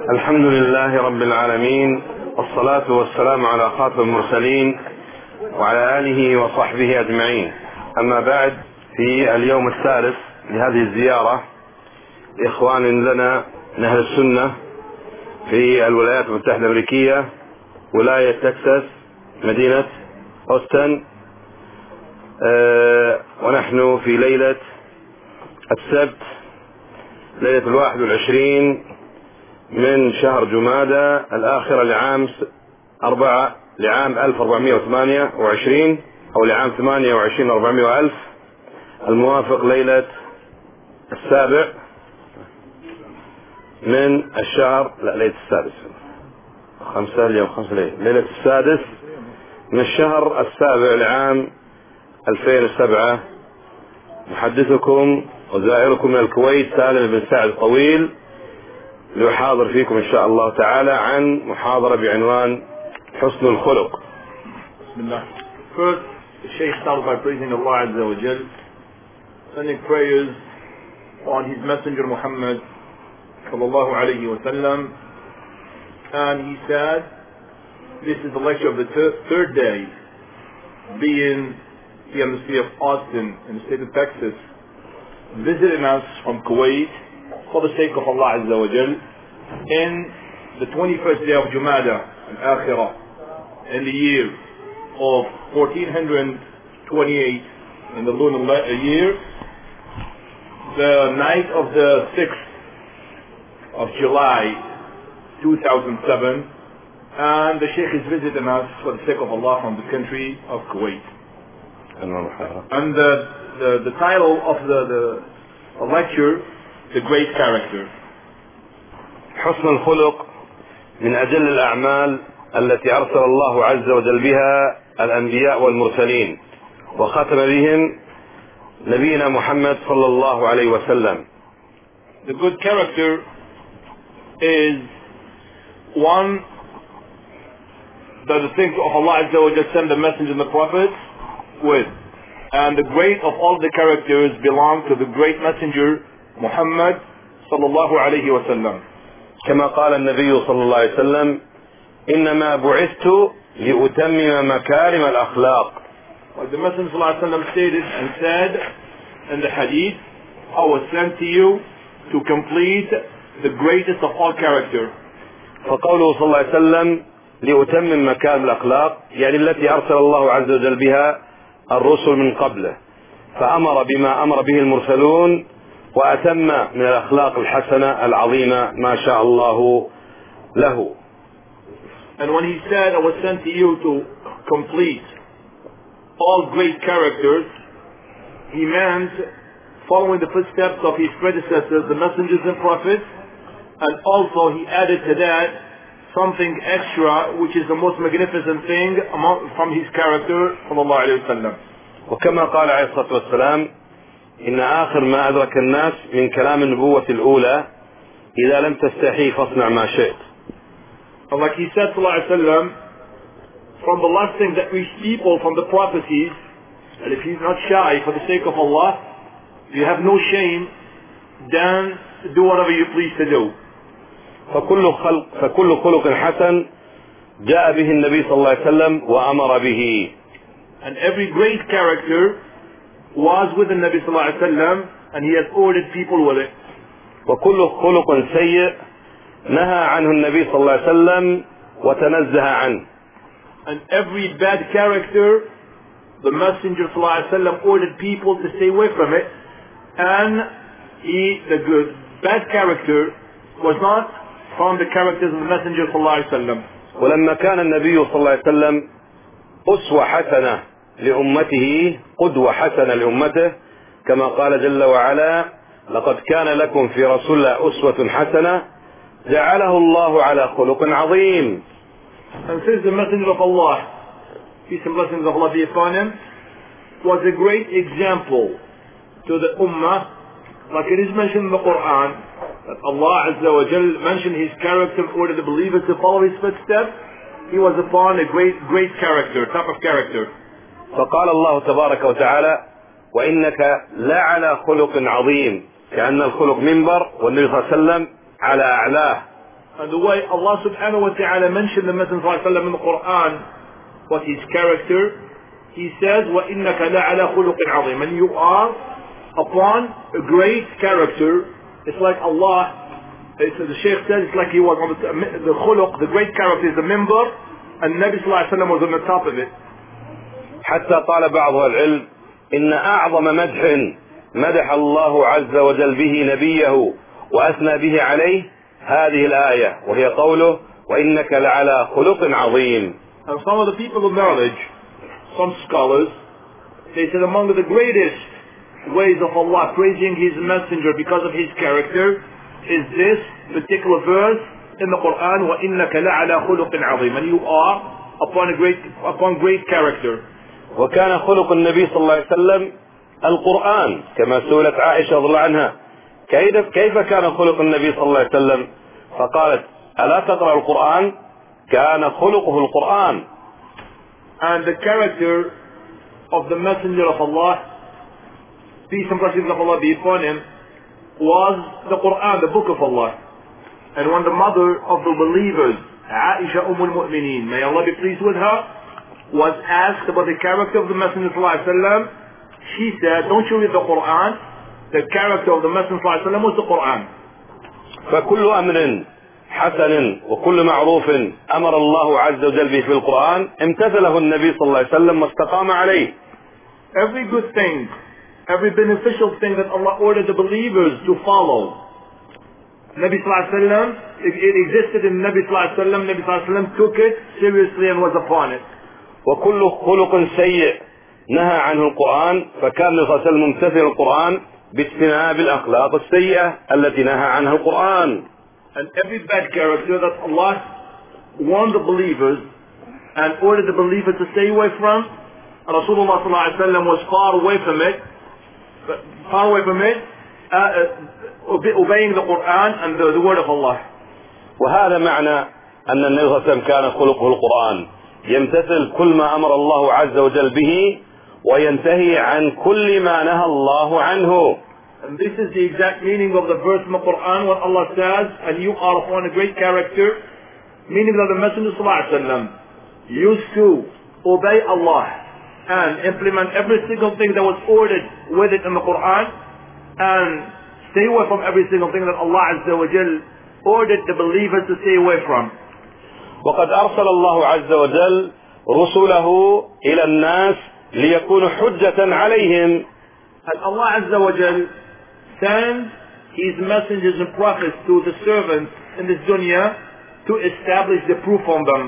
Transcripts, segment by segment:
الحمد لله رب العالمين، والصلاة والسلام على خاتم المرسلين وعلى آله وصحبه أجمعين. أما بعد، في اليوم الثالث لهذه الزيارة إخوان لنا من أهل السنة في الولايات المتحدة الأمريكية، ولاية تكساس، مدينة أوستن، ونحن في ليلة السبت، ليلة 21 من شهر جمادى الآخرة لعام 1428 أو لعام 28 الموافق ليلة السابع من الشهر، ليلة السادس، ليلة السادس من الشهر السابع لعام 2007. محدثكم وزائركم من الكويت سالم بن سعد الطويل، ليحاضر فيكم إن شاء الله تعالى عن محاضرة بعنوان حسن الخلق. بسم الله. First, the Shaykh started by praising Allah Azza wa Jal, sending prayers on His Messenger Muhammad sallallahu alayhi wa sallam, and he said, this is the lecture of the third day, being here in the city of Austin in the state of Texas, visiting us from Kuwait for the sake of Allah Azza wa Jal in the 21st day of Jumada al-Akhirah in the year of 1428 in the lunar year, the night of the 6th of July 2007, and the Sheikh is visiting us for the sake of Allah from the country of Kuwait. And the title of the lecture, The Great Character. حسن الخلق من أجل الأعمال التي أرسل الله عز وجل بها الأنبياء والمرسلين، وختم بهم نبينا محمد صلى الله عليه وسلم. The good character is one that the things of Allah Azza wa Jal send the messengers and the prophets with, and the great of all the characters belong to the great messenger Muhammad sallallahu alayhi wa sallam. كما قال النبي صلى الله عليه وسلم: إنما بعثت لأتمم مكارم الأخلاق. Like the Messenger sallallahu alayhi wa sallam stated and said in the hadith, I was sent to you to complete the greatest of all character. فقوله صلى الله عليه وسلم لأتمم مكارم الأخلاق يعني التي أرسل الله عز وجل بها الرسل من قبله، فأمر بما أمر به المرسلون، وأتم من الأخلاق الحسنة العظيمة ما شاء الله له. And when he said, I was sent to you to complete all great characters, he meant following the footsteps of his predecessors, the messengers and prophets, and also he added to that something extra, which is the most magnificent thing from his character sallallahu alayhi wa sallam. وكما قال عليه الصلاة والسلام: إن آخر ما أدرك الناس من كلام النبوة الأولى إذا لم تستحي فاصنع ما شئت. Like he said sallallahu alayhi wa sallam, from the last thing that reached people from the prophecies, that if he's not shy for the sake of Allah, you have no shame, then do whatever you please to do. فكل خلق حسن جاء به النبي صلى الله عليه وسلم وأمر به. And every great character was with the Nabi sallallahu alayhi wa sallam, and he has ordered people with it. وكل خلق سيء نهى عنه النبي صلى الله عليه وسلم وتنزه عنه. And every bad character, the Messenger sallallahu alayhi wa sallam ordered people to stay away from it, and the good bad character was not from the characters of the Messenger sallallahu alayhi wa sallam. ولما كان النبي صلى الله عليه وسلم أسوة حسنة لأمته، قدوة حسنة لأمته، كما قال جل وعلا: لقد كان لكم في رسول الله أسوة حسنة جعله الله على خلق عظيم. And since the Messenger of Allah, peace and blessings of Allah be upon him, was a great example to the Ummah, like it is mentioned in the Quran, that Allah Azza wa Jal mentioned his character in order the believers to follow his footsteps, he was upon a great character, type of character. فقال الله تبارك وتعالى: وإنك لعلى خلق عظيم، كأن الخلق منبر والنبي صلى الله عليه وسلم على أعلاه. And the way Allah subhanahu wa ta'ala mentioned the Messenger sallallahu alayhi wa sallam in the Quran, what his character, he says, وَإِنَّكَ لَعَلَى خُلُقٍ عَظِيمٍ. And you are upon a great character. It's like Allah, the Shaykh says, it's like he was on the khuluq, the great character is the member, and Nabi sallallahu alayhi wa sallam was on the top of it. حتى قال بعض العلم إن أعظم مدح الله عز وجل به نبيه وأثنى به عليه هذه الآية وهي قوله وإنك لعلى خلق عظيم. And some of the people of knowledge, some scholars, they said among the greatest ways of Allah praising His messenger because of his character is this particular verse in the Quran, وَإِنَّكَ لَعَلَى خُلُقٍ عَظِيمٍ. And you are upon great character. وكان خلق النبي صلى الله عليه وسلم القرآن كما سئلت عائشة رضي الله عنها كيف كان خلق النبي صلى الله عليه وسلم فقالت ألا تقرأ القرآن كان خلقه القرآن. And the character of the messenger of Allah, peace and blessings of Allah be upon him, was the Quran, the book of Allah. And when the mother of the believers, Aisha al-Mu'mineen, may Allah be pleased with her, was asked about the character of the Messenger ﷺ, she said, don't you read the Quran? The character of the Messenger ﷺ was the Quran. فكل أمر حسن وكل معروف أمر الله عز وجل به في القرآن امتثله النبي صلى الله عليه وسلم واستقام عليه. Every good thing, every beneficial thing that Allah ordered the believers to follow, Nabi sallallahu alaihi wasallam, it existed in Nabi sallallahu alaihi wasallam. Nabi sallallahu alaihi wasallam took it seriously and was upon it. وكل خلق سيء نهى عنه القرآن فكان النبي صلى الله عليه وسلم ممتثل القرآن باجتناب الأخلاق السيئة التي نهى عنها القرآن. And every bad character that Allah warned the believers and ordered the believers to stay away from, Rasulullah sallallahu alaihi wasallam was far away from it, obeying the Quran and the word of Allah. وهذا معنى أن النبي صلى الله عليه وسلم كان خلقه القرآن يمتثل كل ما أمر الله عز وجل به وينتهي عن كل ما نهى الله عنه. And this is the exact meaning of the verse in the Quran when Allah says, and you are upon a great character, meaning that the Messenger sallallahu alaihi wasallam used to obey Allah and implement every single thing that was ordered with it in the Quran and stay away from every single thing that Allah Azza wa Jal ordered the believers to stay away from. وقد أرسل الله عز وجل رسله إلى الناس ليكونوا حجة عليهم. And Allah Azza wa Jal sends His messengers and prophets to the servants in this dunya to establish the proof on them.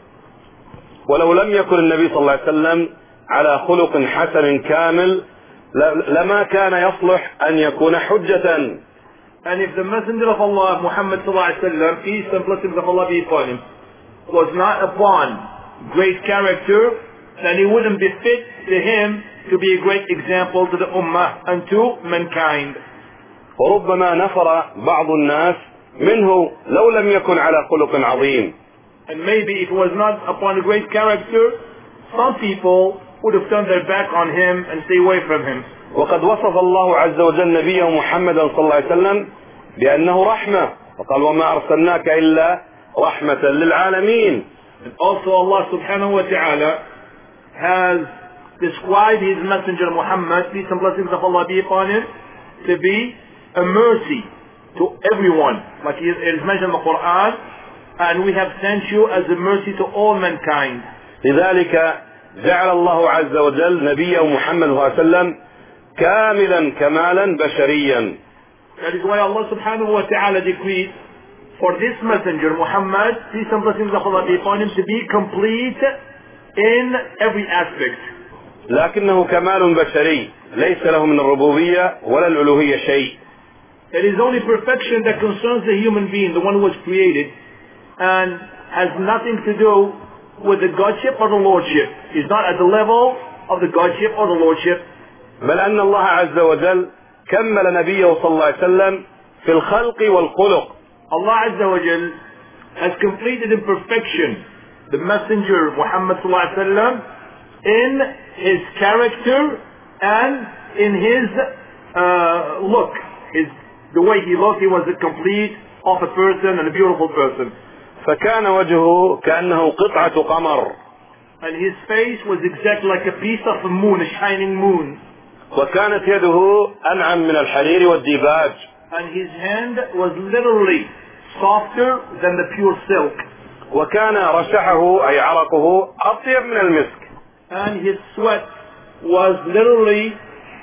ولو لم يكن النبي صلى الله عليه وسلم على خلق حسن كامل لما كان يصلح أن يكون حجة. And if the messenger of Allah, Muhammad sallallahu alaihi wasallam, peace and blessings of Allah be upon him, was not upon great character, then he wouldn't be fit to him to be a great example to the ummah and to mankind. وربما نفر بعض الناس منه لو لم يكن على خلق عظيم. And maybe if it was not upon a great character, some people would have turned their back on him and stay away from him. وقد وصف الله عز وجل نبيه محمد صلى الله عليه وسلم بأنه رحمة وقال وما أرسلناك إلا رحمة للعالمين. And also Allah subhanahu wa ta'ala has described His messenger Muhammad, peace and blessings of Allah be upon him, to be a mercy to everyone. Like it is mentioned in the Quran, and we have sent you as a mercy to all mankind. لذلك جعل الله عز وجل نبيه محمد صلى الله عليه وسلم كاملا كمالا بشريا. That is why Allah subhanahu wa ta'ala decreed for this messenger Muhammad, peace and blessings of Allah be upon him, to be complete in every aspect. لكنه كمال بشري ليس له من الربوبية ولا الألوهية شيء. It is only perfection that concerns the human being, the one who was created, and has nothing to do with the Godship or the Lordship. He's not at the level of the Godship or the Lordship. بل أن الله عز وجل كمل نبيه صلى الله عليه وسلم في الخلق والخلق. Allah Azza wa Jal has completed in perfection the messenger Muhammad sallallahu alaihi wasallam in his character and in his look. The way he looked, he was a complete of a person and a beautiful person. فكان وجهه كأنه قطعة قمر. And his face was exactly like a piece of a moon, a shining moon. وكانت يده أنعم من الحرير والديباج. And his hand was literally softer than the pure silk. وكان رشحه أي عرقه أطيب من المسك. And his sweat was literally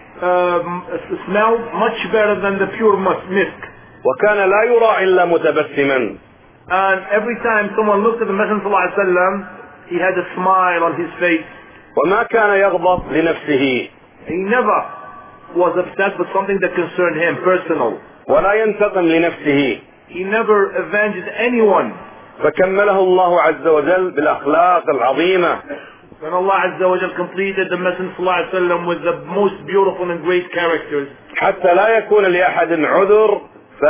smelled much better than the pure misk. وكان لا يرى إلا متبسما. And every time someone looked at the Messenger ﷺ, he had a smile on his face. وما كان يغضب لنفسه. He never was upset with something that concerned him, personal. ولا ينتقم لنفسه. He never avenged anyone. فكمله الله عز وجل بالأخلاق العظيمة. When Allah Azza wa Jal completed the Messenger ﷺ with the most beautiful and great characters. حتى لا يكون لأحد عذر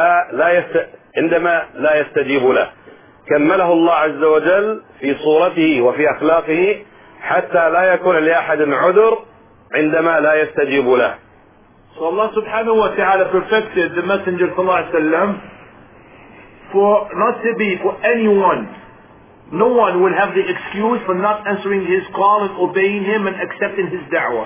عندما لا يستجيب له. كمله الله عز وجل في صورته وفي أخلاقه حتى لا يكون لأحد عذر عندما لا يستجيب له. So Allah subhanahu wa ta'ala perfected the Messenger ﷺ for not to be for anyone. No one will have the excuse for not answering his call and obeying him and accepting his da'wah.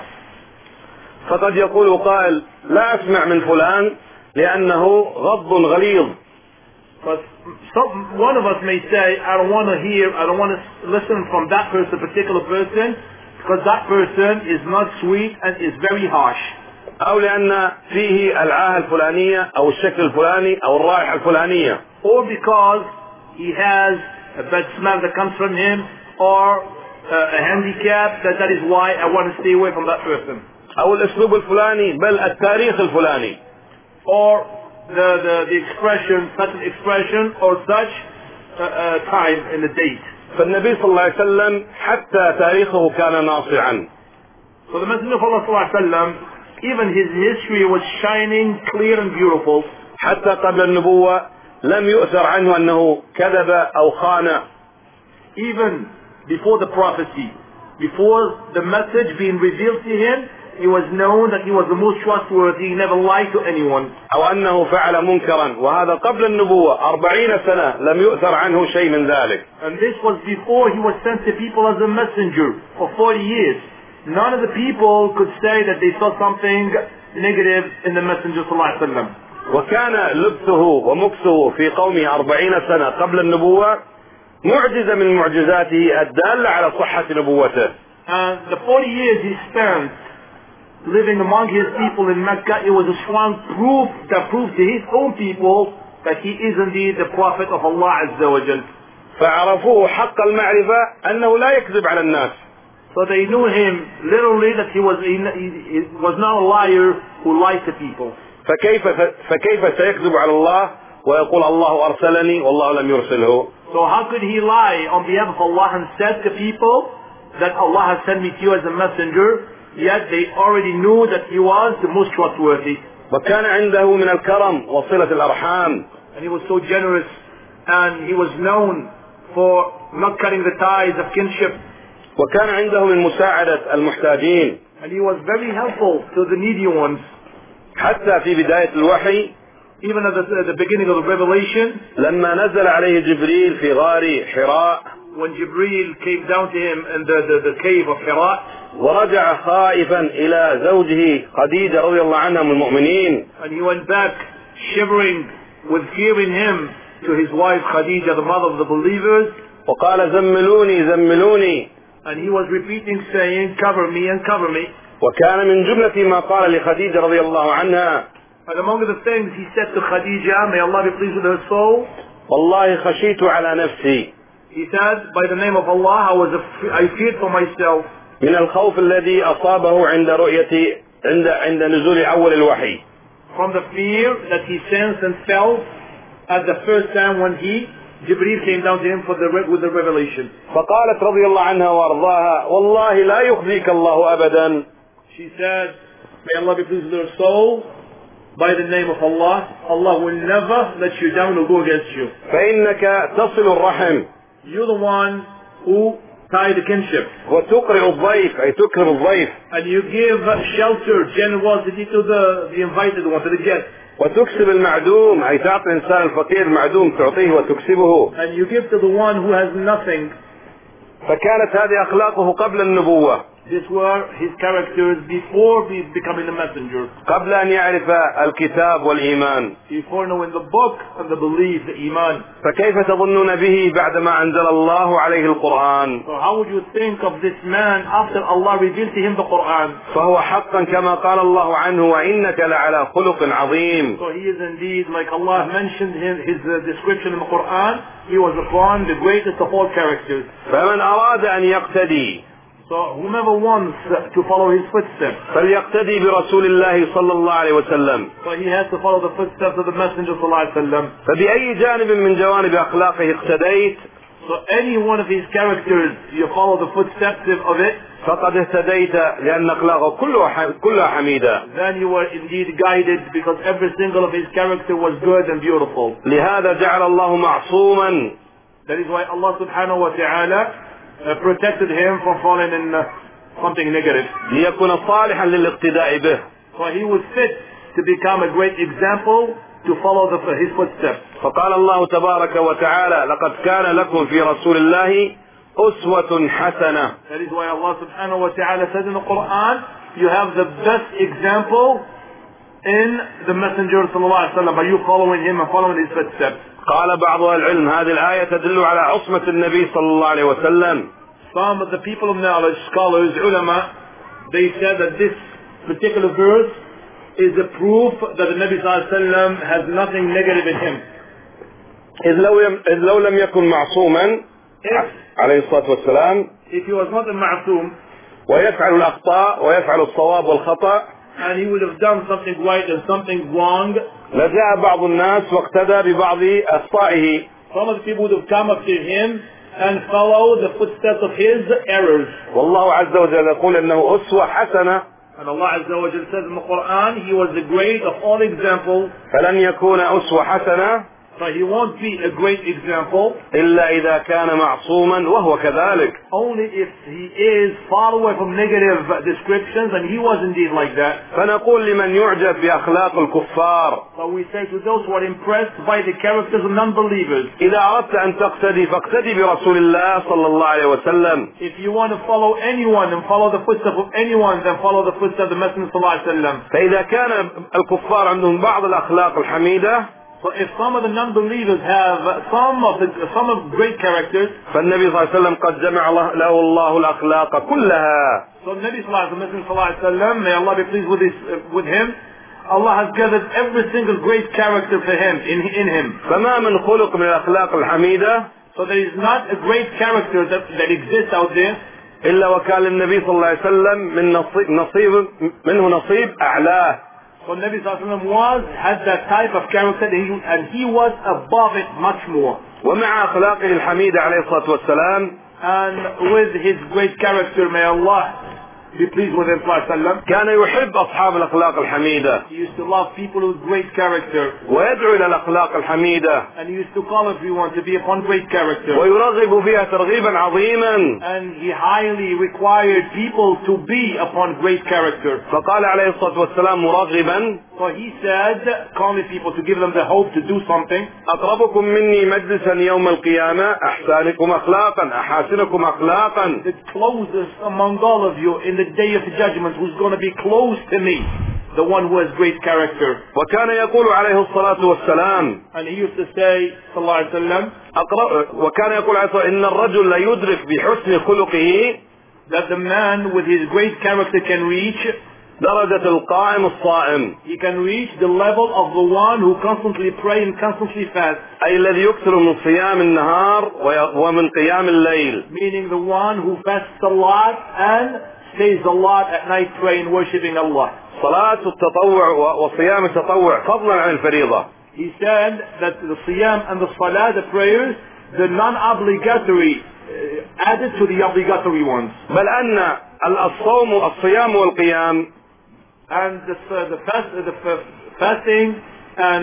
فقد يقول قائل لا أسمع من فلان لأنه غض غليظ. But one of us may say, I don't want to hear, I don't want to listen from that person, particular person, because that person is not sweet and is very harsh. أو لأن فيه العاهة الفلانية أو الشكل الفلاني أو الرائحة الفلانية. Or because he has a bad smell that comes from him, or a handicap, that is why I want to stay away from that person. أو الأسلوب الفلاني بل التاريخ الفلاني. Or the expression, such an expression or such time in the date. فالنبي صلى الله عليه وسلم حتى تاريخه كان ناصعا. So the Messenger of Allah صلى الله عليه وسلم, even his history was shining, clear and beautiful. حتى قبل النبوة لم يؤثر عنه أنه كذب أو خان. Even before the prophecy, before the message being revealed to him, he was known that he was the most trustworthy, he never lied to anyone. أو أنه فعل منكرا وهذا قبل النبوة 40 سنة لم يؤثر عنه شيء من ذلك. And this was before he was sent to people as a messenger for 40 years. None of the people could say that they saw something negative in the Messenger صلى الله عليه وسلم. وكان لبثه ومكثه في قومه 40 سنة قبل النبوة معجزة من معجزاته الدالة على صحة نبوته. And the 40 years he spent living among his people in Mecca, it was a strong proof that proved to his own people that he is indeed the Prophet of Allah Azza wa Jal. فعرفوه حق المعرفة أنه لا يكذب على الناس. So they knew him literally that he was not a liar who lied to people. فكيف سيكذب على الله ويقول الله أرسلني والله لم يرسله. So how could he lie on behalf of Allah and said to people that Allah has sent me to you as a messenger, yet they already knew that he was the most trustworthy. وكان عنده من الكرم وصلة الأرحام. And he was so generous, and he was known for not cutting the ties of kinship. وكان عنده من مساعدة المحتاجين. And he was very helpful to the needy ones. حتى في بداية الوحي, even at the beginning of the revelation, لما نزل عليه جبريل في غار حراء, when Jibreel came down to him in the cave of Hira, ورجع خائفا إلى زوجه خديجة رضي الله عنها من المؤمنين, and he went back shivering with fear in him to his wife Khadija, the mother of the believers, وقال زملوني زملوني, and he was repeating saying, cover me and cover me. وكان من جملة ما قال لخديجة رضي الله عنها, and among the things he said to Khadija, may Allah be pleased with her soul, والله خشيت على نفسي, he said, by the name of Allah, I feared for myself, من الخوف الذي أصابه عند نزول أول الوحي, from the fear that he sensed and felt at the first time when Jibreel came down to him with the revelation. فقالت رضي الله عنها وارضاها, والله لا يخزيك الله أبدا. She said, may Allah be pleased with her soul, by the name of Allah, Allah will never let you down or go against you. فإنك تصل الرحم, You're the one who tie the kinship. وتقرئ الضيف أي تكرم الضيف. And you give shelter, generosity to the invited one, to the guest. وتكسب المعدوم أي تعطي الإنسان الفقير معدوم تعطيه وتكسبه. And you give to the one who has nothing. فكانت هذه أخلاقه قبل النبوة. These were his characters before becoming a messenger. قبل أن يعرف الكتاب والإيمان. Before knowing the book and the belief, the iman. فكيف تظنون به بعدما أنزل الله عليه القرآن؟ So how would you think of this man after Allah revealed to him the Quran? فهو حقا كما قال الله عنه وإنك لعلى خلق عظيم. So he is indeed, like Allah mentioned his description in the Quran, he was upon the greatest of all characters. فمن أراد أن يقتدي So whomever wants to follow his footsteps, فليقتدي برسول الله صلى الله عليه وسلم. so he has to follow the footsteps of the Messenger sallallahu alaihi wasallam. فبأي جانب من جوانب أخلاقه اقتديت So any one of his characters, you follow the footsteps of it, فقد اهتديت لأن أخلاقه كلها حميدة. then you were indeed guided because every single of his character was good and beautiful. لهذا جعل الله معصوما. That is why Allah subhanahu wa ta'ala protected him from falling in something negative. ليكون صالحا للاقتداء به. So he was fit to become a great example to follow his footsteps. فقال الله تبارك وتعالى لقد كان لكم في رسول الله أسوة حسنة. That is why Allah subhanahu wa ta'ala said in the Quran, you have the best example in the Messenger sallallahu alaihi wasallam by you following him and following his footsteps. قال بعض العلم هذه الآية تدل على عصمة النبي صلى الله عليه وسلم. Some of the people of knowledge, scholars, ulama, they said that this particular verse is a proof that the Nabi sallallahu alaihi wasallam has nothing negative in him. إذ لو لم يكن معصوما عليه الصلاة والسلام If he was not a ma'asum, ويفعل الأخطاء ويفعل الصواب والخطأ and he would have done something right and something wrong, لجاء بعض الناس واقتدى ببعض أخطائه. some of the people would have come up to him and follow the footsteps of his errors. والله عز وجل يقول إنه أسوة حسنة. And Allah Azza wa Jalla says in the Quran, he was the great of all examples. فلن يكون أسوة حسنة But he won't be a great example إلا إذا كان معصوما وهو كذلك. only if he is far away from negative descriptions, and he was indeed like that. فنقول لمن يعجب بأخلاق الكفار So we say to those who are impressed by the characters of non-believers, إذا أردت أن تقتدي فاقتدي برسول الله صلى الله عليه وسلم. if you want to follow anyone and follow the footsteps of anyone, then follow the footsteps of the Messenger sallallahu alaihi wasallam. فإذا كان الكفار عندهم بعض الأخلاق الحميدة So if some of the non-believers have some of great characters, فالنبي صلى الله عليه وسلم قد جمع له الله الأخلاق كلها. so Nabi sallallahu alaihi wasallam, may Allah be pleased with him, Allah has gathered every single great character for him in him. فما من خلق من الأخلاق الحميدة So there is not a great character that exists out there إلا وكان للنبي صلى الله عليه وسلم منه نصيب أعلاه. So Nabi sallallahu alaihi wasallam had that type of character and he was above it much more. ومع أخلاقه الحميدة عليه الصلاة والسلام And with his great character, may Allah be pleased with him sallallahu alaihi wasallam, كان يحب أصحاب الأخلاق الحميدة he used to love people with great character, ويدعو إلى الأخلاق الحميدة and he used to call everyone to be upon great character. ويرغب فيها ترغيبا عظيما. And he highly required people to be upon great character. فقال عليه الصلاة والسلام مرغبا So he said, calling people to give them the hope to do something. أقربكم مني مجلسا يوم القيامة أحسنكم أخلاقا أحاسنكم أخلاقا. The closest among all of you in the day of judgment, who's going to be close to me, the one who has great character. وكان يقول عليه الصلاة والسلام And he used to say, sallallahu alaihi wasallam, وكان يقول عليه الصلاة إن الرجل لا يدرك بحسن خلقه that the man with his great character can reach, درجة القائم الصائم. he can reach the level of the one who constantly pray and constantly fast. أي الذي يكثر من صيام النهار ومن قيام الليل. Meaning the one who fasts a lot and stays a lot at night praying, worshipping Allah. صلاة التطوع وصيام التطوع فضلا عن الفريضة. He said that the siyam and the salah, the prayers, the non-obligatory added to the obligatory ones. بل أن الصيام والقيام And the fasting and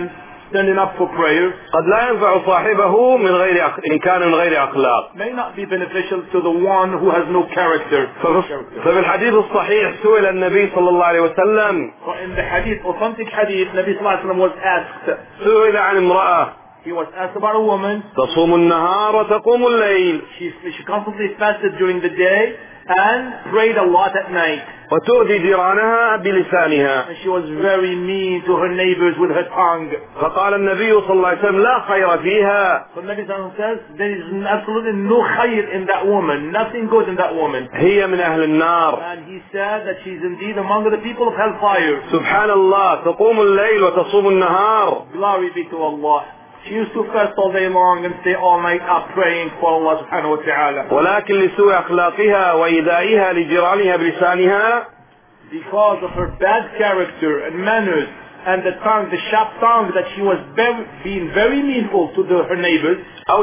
standing up for prayer قد لا ينفع صاحبه إن كان من غير أخلاق. may not be beneficial to the one who has no character. ففي الحديث الصحيح سئل النبي صلى الله عليه وسلم. So in the hadith, authentic hadith, Nabi sallallahu alaihi wasallam was asked. سئل عن امرأة. He was asked about a woman. تصوم النهار وتقوم الليل. She constantly fasted during the day and prayed a lot at night. وتؤذي جيرانها بلسانها. And she was very mean to her neighbors with her tongue. فقال النبي صلى الله عليه وسلم لا خير فيها. So Nabi sallallahu alaihi wasallam says there is absolutely no khayr in that woman, nothing good in that woman. هي من أهل النار. And he said that she is indeed among the people of hellfire. سبحان الله تقوم الليل وتصوم النهار. Glory be to Allah. She used to fast all day long and stay all night up praying for Allah subhanahu wa ta'ala. ولكن لسوء أخلاقها وإيذائها لجيرانها بلسانها. Because of her bad character and manners and the tongue, the sharp tongue that she was being very meanful to her neighbors.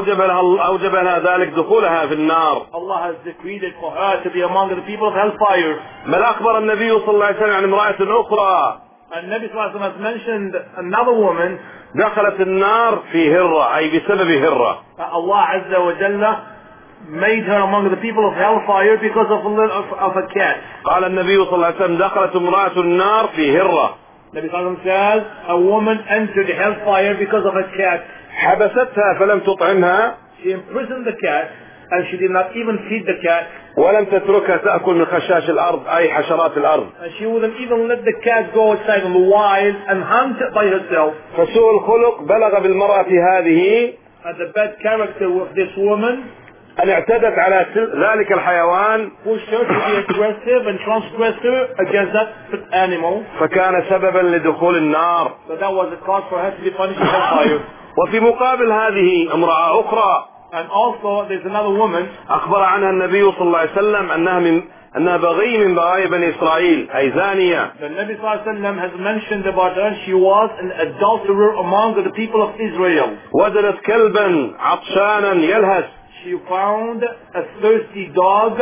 أوجب لها ذلك دخولها في النار. Allah has decreed it for her to be among the people of hellfire. بل أخبر النبي صلى الله عليه وسلم عن امرأة أخرى. And Nabi sallallahu alaihi wasallam has mentioned another woman. دخلت النار في هرة أي بسبب هرة. Allah Azza wa Jalla made her among the people of hellfire because of a cat. قال النبي صلى الله عليه وسلم دخلت امرأة النار في هرة. Nabi sallallahu alaihi wasallam says a woman entered hellfire because of a cat. حبستها فلم تطعمها. She imprisoned the cat and she did not even feed the cat. ولم تتركها تأكل من خشاش الأرض أي حشرات الأرض. And she wouldn't even let the cat go outside in the wild and hunt by herself. فسوء الخلق بلغ بالمرأة هذه. And the bad character of this woman أن اعتدت على ذلك الحيوان. pushed her to be aggressive and transgressed her against that animal. فكان سببا لدخول النار. So that was a cause for her to be punished with hellfire. وفي مقابل هذه امرأة أخرى. And also there's another woman. أخبر عنها النبي صلى الله عليه وسلم أنها بغي من بغايا بني إسرائيل أي زانية. The Nabi sallallahu alaihi wasallam has mentioned about her. She was an adulterer among the people of Israel. وجدت كلبا عطشانا يلهث. She found a thirsty dog,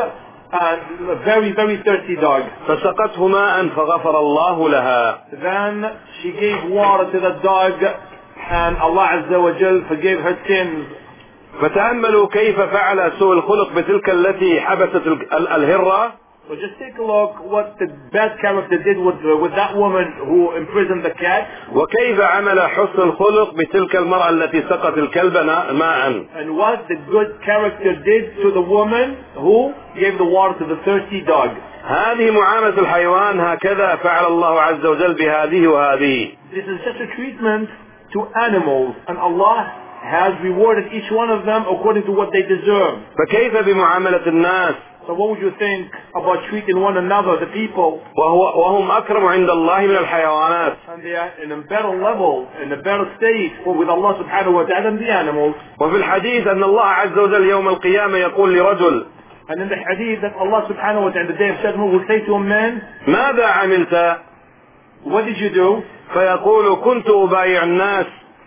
a very very thirsty dog. فسقته ماء فغفر الله لها. Then she gave water to the dog, and Allah Azza wa Jal forgave her sins. فتأملوا كيف فعل سوء الخلق بتلك التي حبست الهرة. So just take a look what the bad character did with that woman who imprisoned the cat. وكيف عمل حسن الخلق بتلك المرأة التي سقت الكلب ماء. And what the good character did to the woman who gave the water to the thirsty dog. هذه معاملة الحيوان هكذا فعل الله عز وجل بهذه وهذه. This is just a treatment to animals, and Allah has rewarded each one of them according to what they deserve. فكيف بمعاملة الناس. So what would you think about treating one another, the people? وهم أكرم عند الله من الحيوانات. And they are in a better level, in a better state with Allah subhanahu wa ta'ala than the animals. وفي الحديث أن الله عز وجل يوم القيامة يقول لرجل. And in the hadith that Allah subhanahu wa ta'ala, the day of judgment, will say to a man, ماذا عملت؟ what did you do? فيقول كنت أبايع الناس.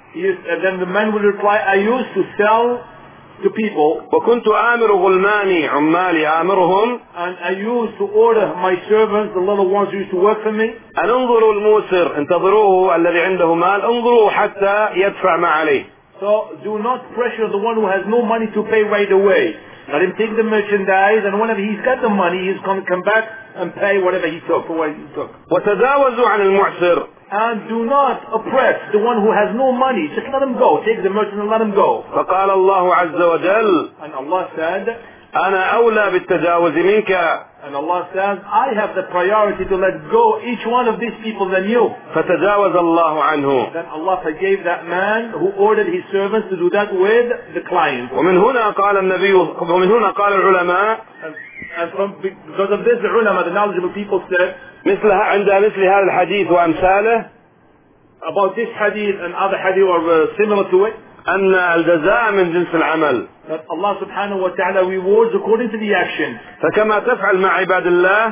And then the man will reply, I used to sell to people. وكنت آمر غلماني عمالي آمرهم. And I used to order my servants, the little ones who used to work for me. أن انظروا الموسر انتظروه الذي عنده مال انظروا حتى يدفع ما عليه. So do not pressure the one who has no money to pay right away. Let him take the merchandise, and whenever he's got the money, he's going to come back and pay whatever he took for what he took. وتجاوزوا عن المعسر. And do not oppress the one who has no money. Just let him go. Take the merchant and let him go. فقال الله عز وجل. And Allah said, أنا أولى بالتجاوز منك. And Allah says, I have the priority to let go each one of these people than you. فتجاوز الله عنه. Then Allah forgave that man who ordered his servants to do that with the client. ومن هنا قال النبي ومن هنا قال العلماء. And because of this, the ulama, the knowledgeable people said, عند مثل هذا الحديث وأمثاله. About this hadith and other hadith are similar to it. أن الجزاء من جنس العمل. That Allah subhanahu wa ta'ala rewards according to the action. فكما تفعل مع عباد الله.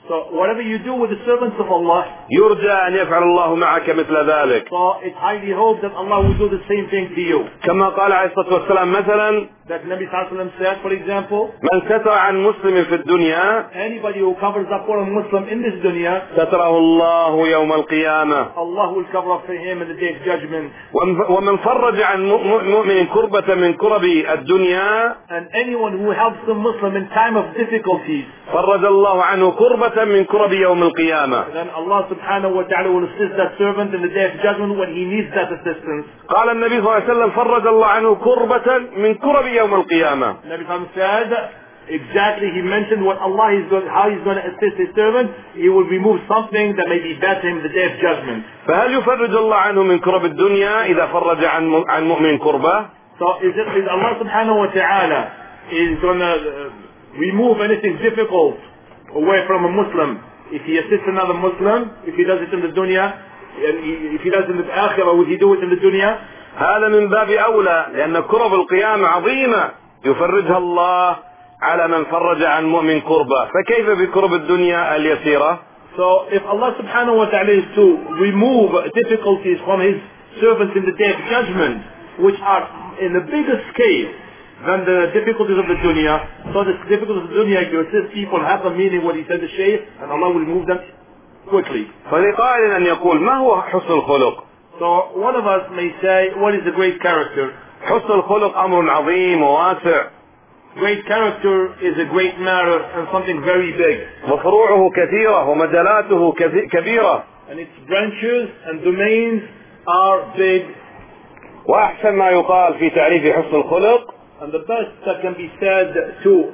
So whatever you do with the servants of Allah, يرجى أن يفعل الله معك مثل ذلك. so it's highly hoped that Allah will do the same thing to you. كما قال عليه الصلاة والسلام مثلا: That Nabi Sallallahu Alaihi Wasallam said, for example, من ستر عن مسلم في الدنيا anybody who covers up for a Muslim in this dunya, ستره الله يوم القيامة. Allah will cover up for him in the day of judgment. ومن فرج عن مؤمن كربة من كرب الدنيا And anyone who helps the Muslim in time of difficulties, فرج الله عنه كربة من كرب يوم القيامة. then Allah subhanahu wa ta'ala will assist that servant in the day of judgment when he needs that assistance. قال النبي صلى الله عليه وسلم: فرج الله عنه كربة من كرب يوم القيامة. Nabi Sallallahu said, exactly, he mentioned what Allah is going, how he's going to assist his servant. He will remove something that may be bad to him in the day of judgment. فهل يفرج الله عنه من كرب الدنيا إذا فرج عن مؤمن كربة؟ So is Allah subhanahu wa ta'ala is going to remove anything difficult away from a Muslim if he assists another Muslim, if he does it in the dunya, and if he does it in the akhirah, would he do it in the dunya? هذا من باب أولى، لأن كرب القيامة عظيمة يفرجها الله على من فرج عن مؤمن كربة، فكيف بكرب الدنيا اليسيرة؟ So if Allah subhanahu wa ta'ala is to remove difficulties from his servants in the day of judgment, which are in a bigger scale than the difficulties of the dunya, so the difficulties of the dunya, you assist people, have the meaning what he said to Shaykh, and Allah will remove them quickly. فلقائل أن يقول: ما هو حسن الخلق؟ So one of us may say, what is a great character? حسن الخلق أمر عظيم وواسع. Great character is a great matter and something very big. وفروعه كثيرة ومجالاته كبيرة. And its branches and domains are big. وأحسن ما يقال في تعريف حسن الخلق And the best that can be said to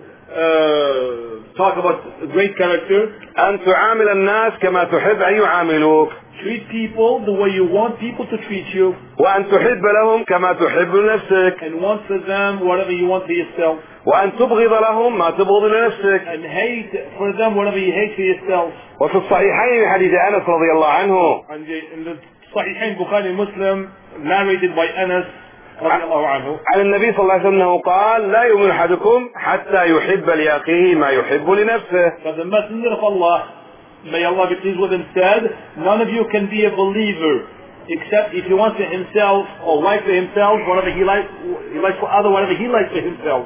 talk about a great character, أن تعامل الناس كما تحب أن يعاملوك. treat people the way you want people to treat you, وأن تحب لهم كما تحب لنفسك. and want for them whatever you want for yourself, وأن تبغض لهم ما تبغض لنفسك. and hate for them whatever you hate for yourself. وفي الصحيحين حديث أنس رضي الله عنه And in the Sahihain Bukhari Muslim, narrated by Anas رضي الله عنه, عن النبي صلى الله عليه وسلم أنه قال: لا يؤمن أحدكم حتى يحب لأخيه ما يحب لنفسه. that the Messenger of Allah, may Allah be pleased with him, said, none of you can be a believer except if he wants for himself or like for himself whatever he likes for other, whatever he likes for himself.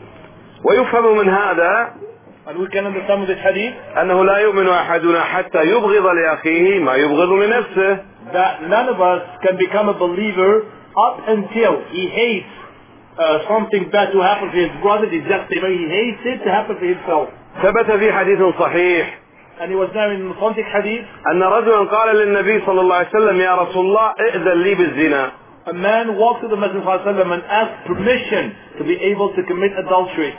ويفهم من هذا And we can understand with this hadith أنه لا يؤمن أحدنا حتى يبغض لأخيه ما يبغض لنفسه. that none of us can become a believer up until he hates something bad to happen to his brother, exactly where he hates it to happen to himself. ثبت في حديث صحيح And he was now in authentic hadith, أن رجلا قال للنبي صلى الله عليه وسلم: يا رسول الله ائذن لي بالزنا. a man walked to the Messenger of Allah and asked permission to be able to commit adultery.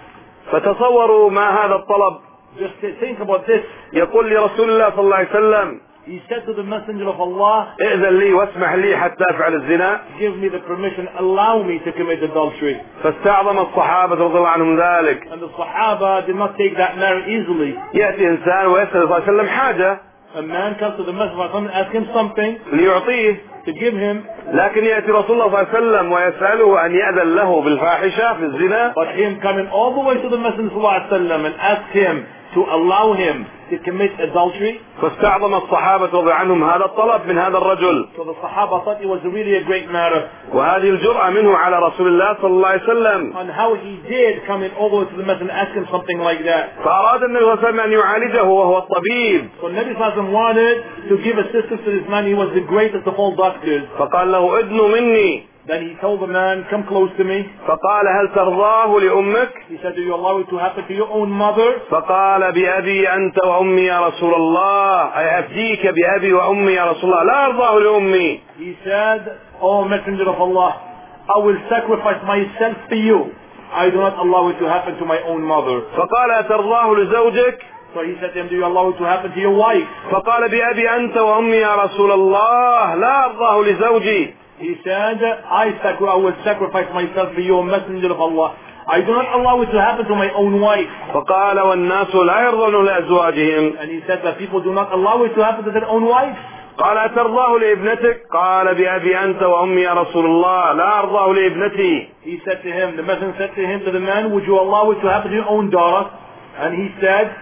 فتصوروا ما هذا الطلب. Just think about this. يقول لرسول الله صلى الله عليه وسلم: He said to the Messenger of Allah, ائذن لي واسمح لي حتى أفعل الزنا. give me the permission, allow me to commit adultery. فاستعظم الصحابة رضي الله عنهم ذلك. And the Sahaba did not take that matter easily. يأتي إنسان ويسأل صلى الله عليه وسلم حاجة A man comes to the Messenger of Allah and asks him something ليعطيه، to give him, لكن يأتي رسول الله صلى الله عليه وسلم ويسأله أن يأذن له بالفاحشة في الزنا. but him coming all the way to the Messenger of Allah and ask him to allow him to commit adultery. فاستعظم الصحابة رضي الله عنهم هذا الطلب من هذا الرجل. So the Sahaba thought it was really a great matter. وهذه الجرأة منه على رسول الله صلى الله عليه وسلم. On how he did come in all the way to the Messenger and ask him something like that. فأراد النبي صلى الله عليه وسلم أن يعالجه وهو الطبيب. So Nabi Sallallahu Alaihi Wasallam wanted to give assistance to this man. He was the greatest of all doctors. فقال له: ادنو مني. Then he told the man, come close to me. فقال: هل ترضاه لأمك؟ He said, do you allow it to happen to your own mother? فقال: بأبي أنت وأمي يا رسول الله، أي أفديك بأبي وأمي يا رسول الله، لا أرضاه لأمي. He said, oh Messenger of Allah, I will sacrifice myself for you. I do not allow it to happen to my own mother. فقال: أترضاه لزوجك؟ So he said to him, do you allow it to happen to your wife? فقال: بأبي أنت وأمي يا رسول الله، لا أرضاه لزوجي. He said, I will sacrifice myself for you, Messenger of Allah. I do not allow it to happen to my own wife. فقال: والناس لا يرضون لأزواجهم. And he said that people do not allow it to happen to their own wives. قال: أترضاه لابنتك؟ قال: بأبي أنت وأمي يا رسول الله، لا أرضاه لابنتي. He said to him, the Messenger said to him, to the man, would you allow it to happen to your own daughter? And he said,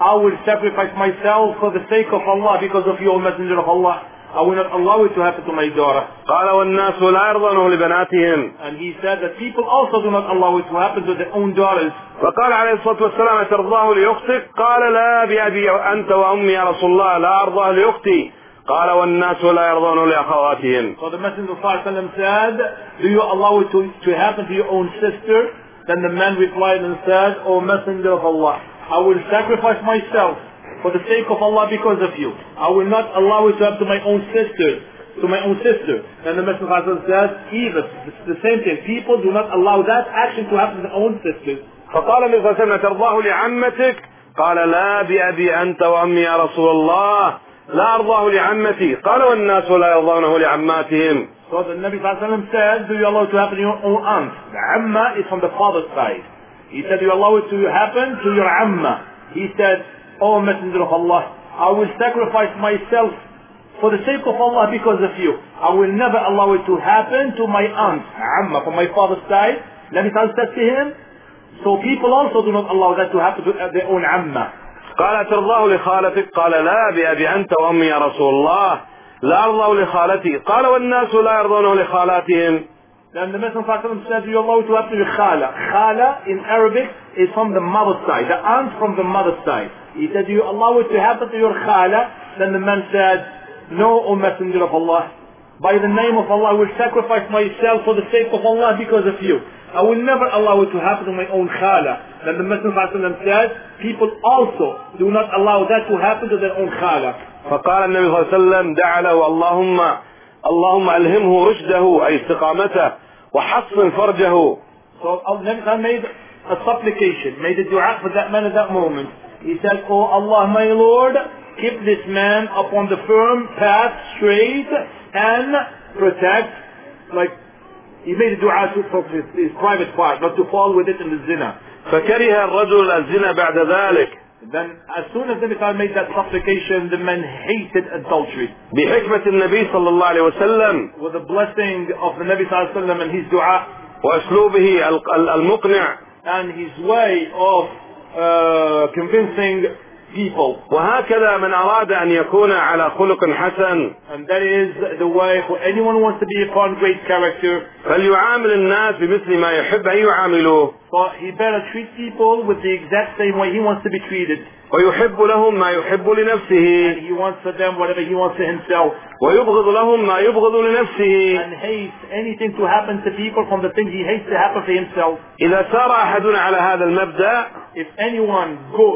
I will sacrifice myself for the sake of Allah because of you, O Messenger of Allah. I will not allow it to happen to my daughter. قال والناس لا يرضونه لبناتهم. And he said that people also do not allow it to happen to their own daughters. فقال عليه الصلاة والسلام أترضاه لأختك؟ قال لا بأبي أنت وأمي يا رسول الله لا أرضاه لأختي. قال والناس لا يرضونه لأخواتهم. So the Messenger of Allah said, do you allow it to happen to your own sister? Then the man replied and said, O Messenger of Allah, I will sacrifice myself for the sake of Allah because of you. I will not allow it to happen to my own sister. Then the Messenger of Allah says, even it's the same thing. People do not allow that action to happen to their own sisters. فقال النبي صلى الله عليه وسلم ترضاه لعمتك؟ قال لا بأبي أنت وأمي يا رسول الله لا أرضاه لعمتي. قال والناس لا يرضونه لعماتهم. So the Nabi sallallahu alaihi wasallam said, do you allow it to happen to your own aunt? The amma is from the father's side. He said, do you allow it to happen to your amma? He said, O Messenger of Allah, I will sacrifice myself for the sake of Allah because of you. I will never allow it to happen to my aunt, amma, from my father's side. Nabi sallallahu alaihi wasallam said to him, so people also do not allow that to happen to their own amma. قال ترضاه لخالتك؟ قال لا بأبي أنت وأمي يا رسول الله لا أرضاه لخالتي. قال والناس لا يرضونه لخالاتهم. Then the Messenger of Allah said, you allow it to happen to your khala. Khala in Arabic is from the mother's side, the aunt from the mother's side. He said, do you allow it to happen to your khala? Then the man said, no, O Messenger of Allah. By the name of Allah, I will sacrifice myself for the sake of Allah because of you. I will never allow it to happen to my own khala. Then the Messenger of Allah said, people also do not allow that to happen to their own khala. فقال النبي صلى الله عليه وسلم دعا له اللهم ألهمه رشده أي استقامته وحصن فرجه. So Nabi made a supplication, made a dua for that man at that moment. He said, Oh Allah, my Lord, keep this man upon the firm path, straight, and protect, like, he made a dua for his private part, not to fall with it in the zina. فكره الرجل الزنا بعد ذلك. Then as soon as Nabi made that supplication, the man hated adultery. بحكمة النبي صلى الله عليه وسلم. With the blessing of the Nabi sallallahu alaihi wasallam and his dua. وأسلوبه المقنع. And his way of convincing people. وهكذا من أراد أن يكون على خلق حسن. And that is the way for anyone who wants to be upon great character. فليعامل الناس بمثل ما يحب أن يعاملوه. So he better treat people with the exact same way he wants to be treated. ويحب لهم ما يحب لنفسه. And he wants for them whatever he wants for himself. ويبغض لهم ما يبغض لنفسه. And hates anything to happen to people from the things he hates to happen for himself. إذا سار أحدنا على هذا المبدأ. If anyone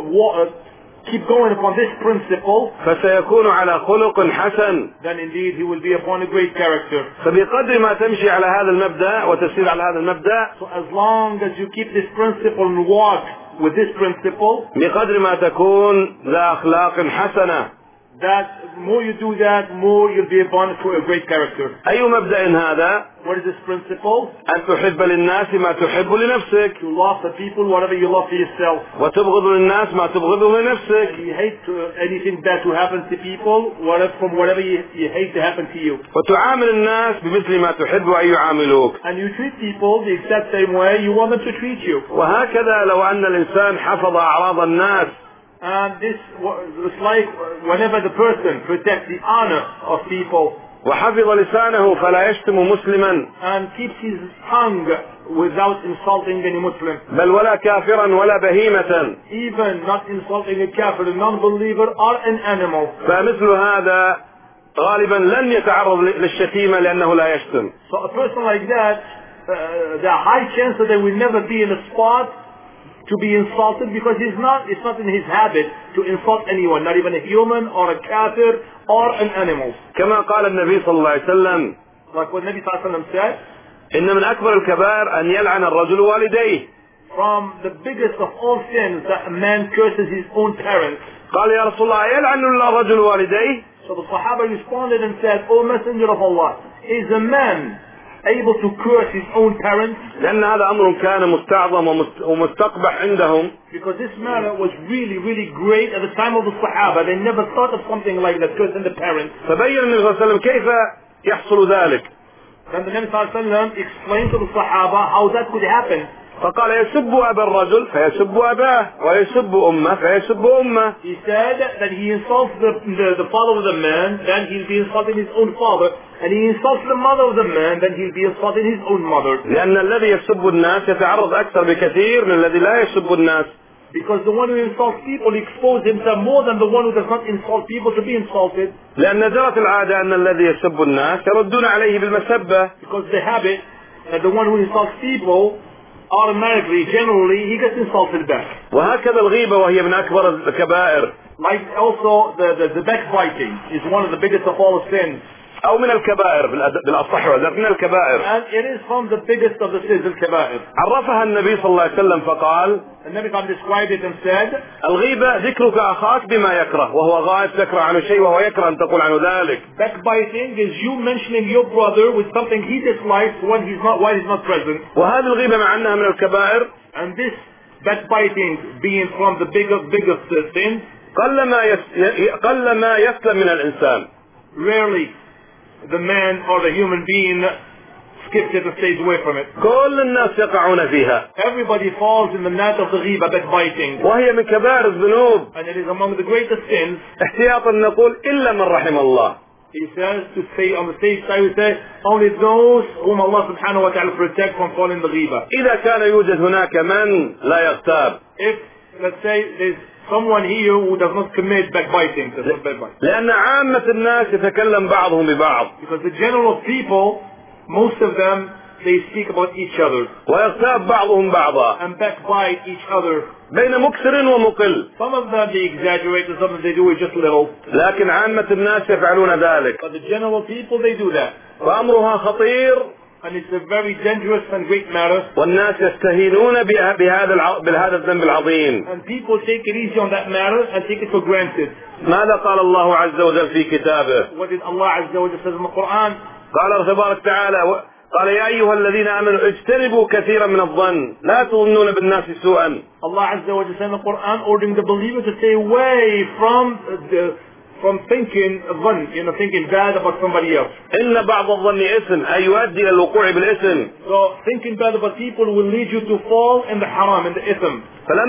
keep going upon this principle, فسيكون على خلق حسن. then indeed he will be upon a great character. فبقدر ما تمشي على هذا المبدأ وتسير على هذا المبدأ. So as long as you keep this principle and walk with this principle, بقدر ما تكون ذا أخلاق حسنة. that more you do that, more you'll be upon a great character. أي مبدأ هذا؟ What is this principle? أن تحب للناس ما تحب لنفسك. To love the people whatever you love for yourself. وتبغض للناس ما تبغضه لنفسك. And you hate anything bad to happen to people from whatever you hate to happen to you. وتعامل الناس بمثل ما تحب أن يعاملوك. And you treat people the exact same way you want them to treat you. وهكذا لو أن الإنسان حفظ أعراض الناس. And this is like whenever the person protects the honor of people. وحفظ لسانه فلا يشتم مسلما. And keeps his tongue without insulting any Muslim. بل ولا كافرا ولا بهيمة. Even not insulting a kafir, a non-believer or an animal. فمثل هذا غالبا لن يتعرض للشتيمة لأنه لا يشتم. So a person like that, there are high chances that they will never be in a spot to be insulted because it's not in his habit to insult anyone, not even a human or a kafir or an animal. كما قال النبي صلى الله عليه وسلم. Like what Nabi sallallahu alaihi wasallam said. إن من أكبر الكبائر أن يلعن الرجل والديه. From the biggest of all sins that a man curses his own parents. قال يا رسول الله يلعن الرجل والديه. So the Sahaba responded and said, O Messenger of Allah, is a man able to curse his own parents? لأن هذا أمر كان مستعظم ومستقبح عندهم. Because this matter was really, really great at the time of the Sahaba. They never thought of something like that, cursing the parents. فبين النبي صلى الله عليه وسلم كيف يحصل ذلك. Then the Nabi sallallahu alaihi wasallam explained to the Sahaba how that could happen. فقال يسب أبا الرجل فيسب أباه ويسب أمه فيسب أمه. He said that he insults the father of the man, then he'll be insulting his own father, and he insults the mother of the man, then he'll be insulting his own mother. لأن الذي يسب الناس يتعرض أكثر بكثير من الذي لا يسب الناس. Because the one who insults people exposes himself more than the one who does not insult people to be insulted. لأن جرت العادة أن الذي يسب الناس يردون عليه بالمسبة. Because the habit that the one who insults people automatically, generally, he gets insulted back. وهكذا الغيبة وهي من أكبر الكبائر. Like also the backbiting is one of the biggest of all sins. أو من الكبائر بالأصح والأدق من الكبائر. And it is from the biggest of the sins, الكبائر. عرفها النبي صلى الله عليه وسلم فقال النبي قام described it and said الغيبة ذكرك أخاك بما يكره وهو غائب تكره عنه شيء وهو يكره أن تقول عنه ذلك. Backbiting is you mentioning your brother with something he dislikes when he's not, while he's not present. وهذه الغيبة مع أنها من الكبائر. And this backbiting being from the biggest sins. قلما يسلم من الإنسان. Rarely the man or the human being skips it and stays away from it. كل الناس يقعون فيها. Everybody falls in the net of the ghiba, backbiting. وهي من كبائر الذنوب. And it is among the greatest sins. احتياطا نقول إلا من رحم الله. He says to say on the safe side, we say only those whom Allah subhanahu wa ta'ala protect from falling in the ghiba. إذا كان يوجد هناك من لا يغتاب. If let's say there's someone here who does not commit backbiting, does not backbite. لأن عامة الناس يتكلم بعضهم ببعض. Because the general people, most of them, they speak about each other. ويغتاب بعضهم بعضا. And backbite each other. بين مكثر ومقل. Some of them they exaggerate and some of them they do it just little. لكن عامة الناس يفعلون ذلك. But the general people they do that. وأمرها خطير. And it's a very dangerous and great matter. والناس يستهينون بهذا الذنب العظيم. And people take it easy on that matter and take it for granted. ماذا قال الله عز وجل في كتابه؟ What did Allah Azza wa Jalla say in the Quran? قال تبارك تعالى قال يا أيها الذين آمنوا اجتنبوا كثيرا من الظن لا تظنون بالناس سوءا. Allah Azza wa Jalla said in the Quran ordering the believers to stay away from thinking thinking bad about somebody else. إن بعض الظن إثم أي يؤدي إلى الوقوع بالإثم. So thinking bad about people will lead you to fall in the haram, in the ithm.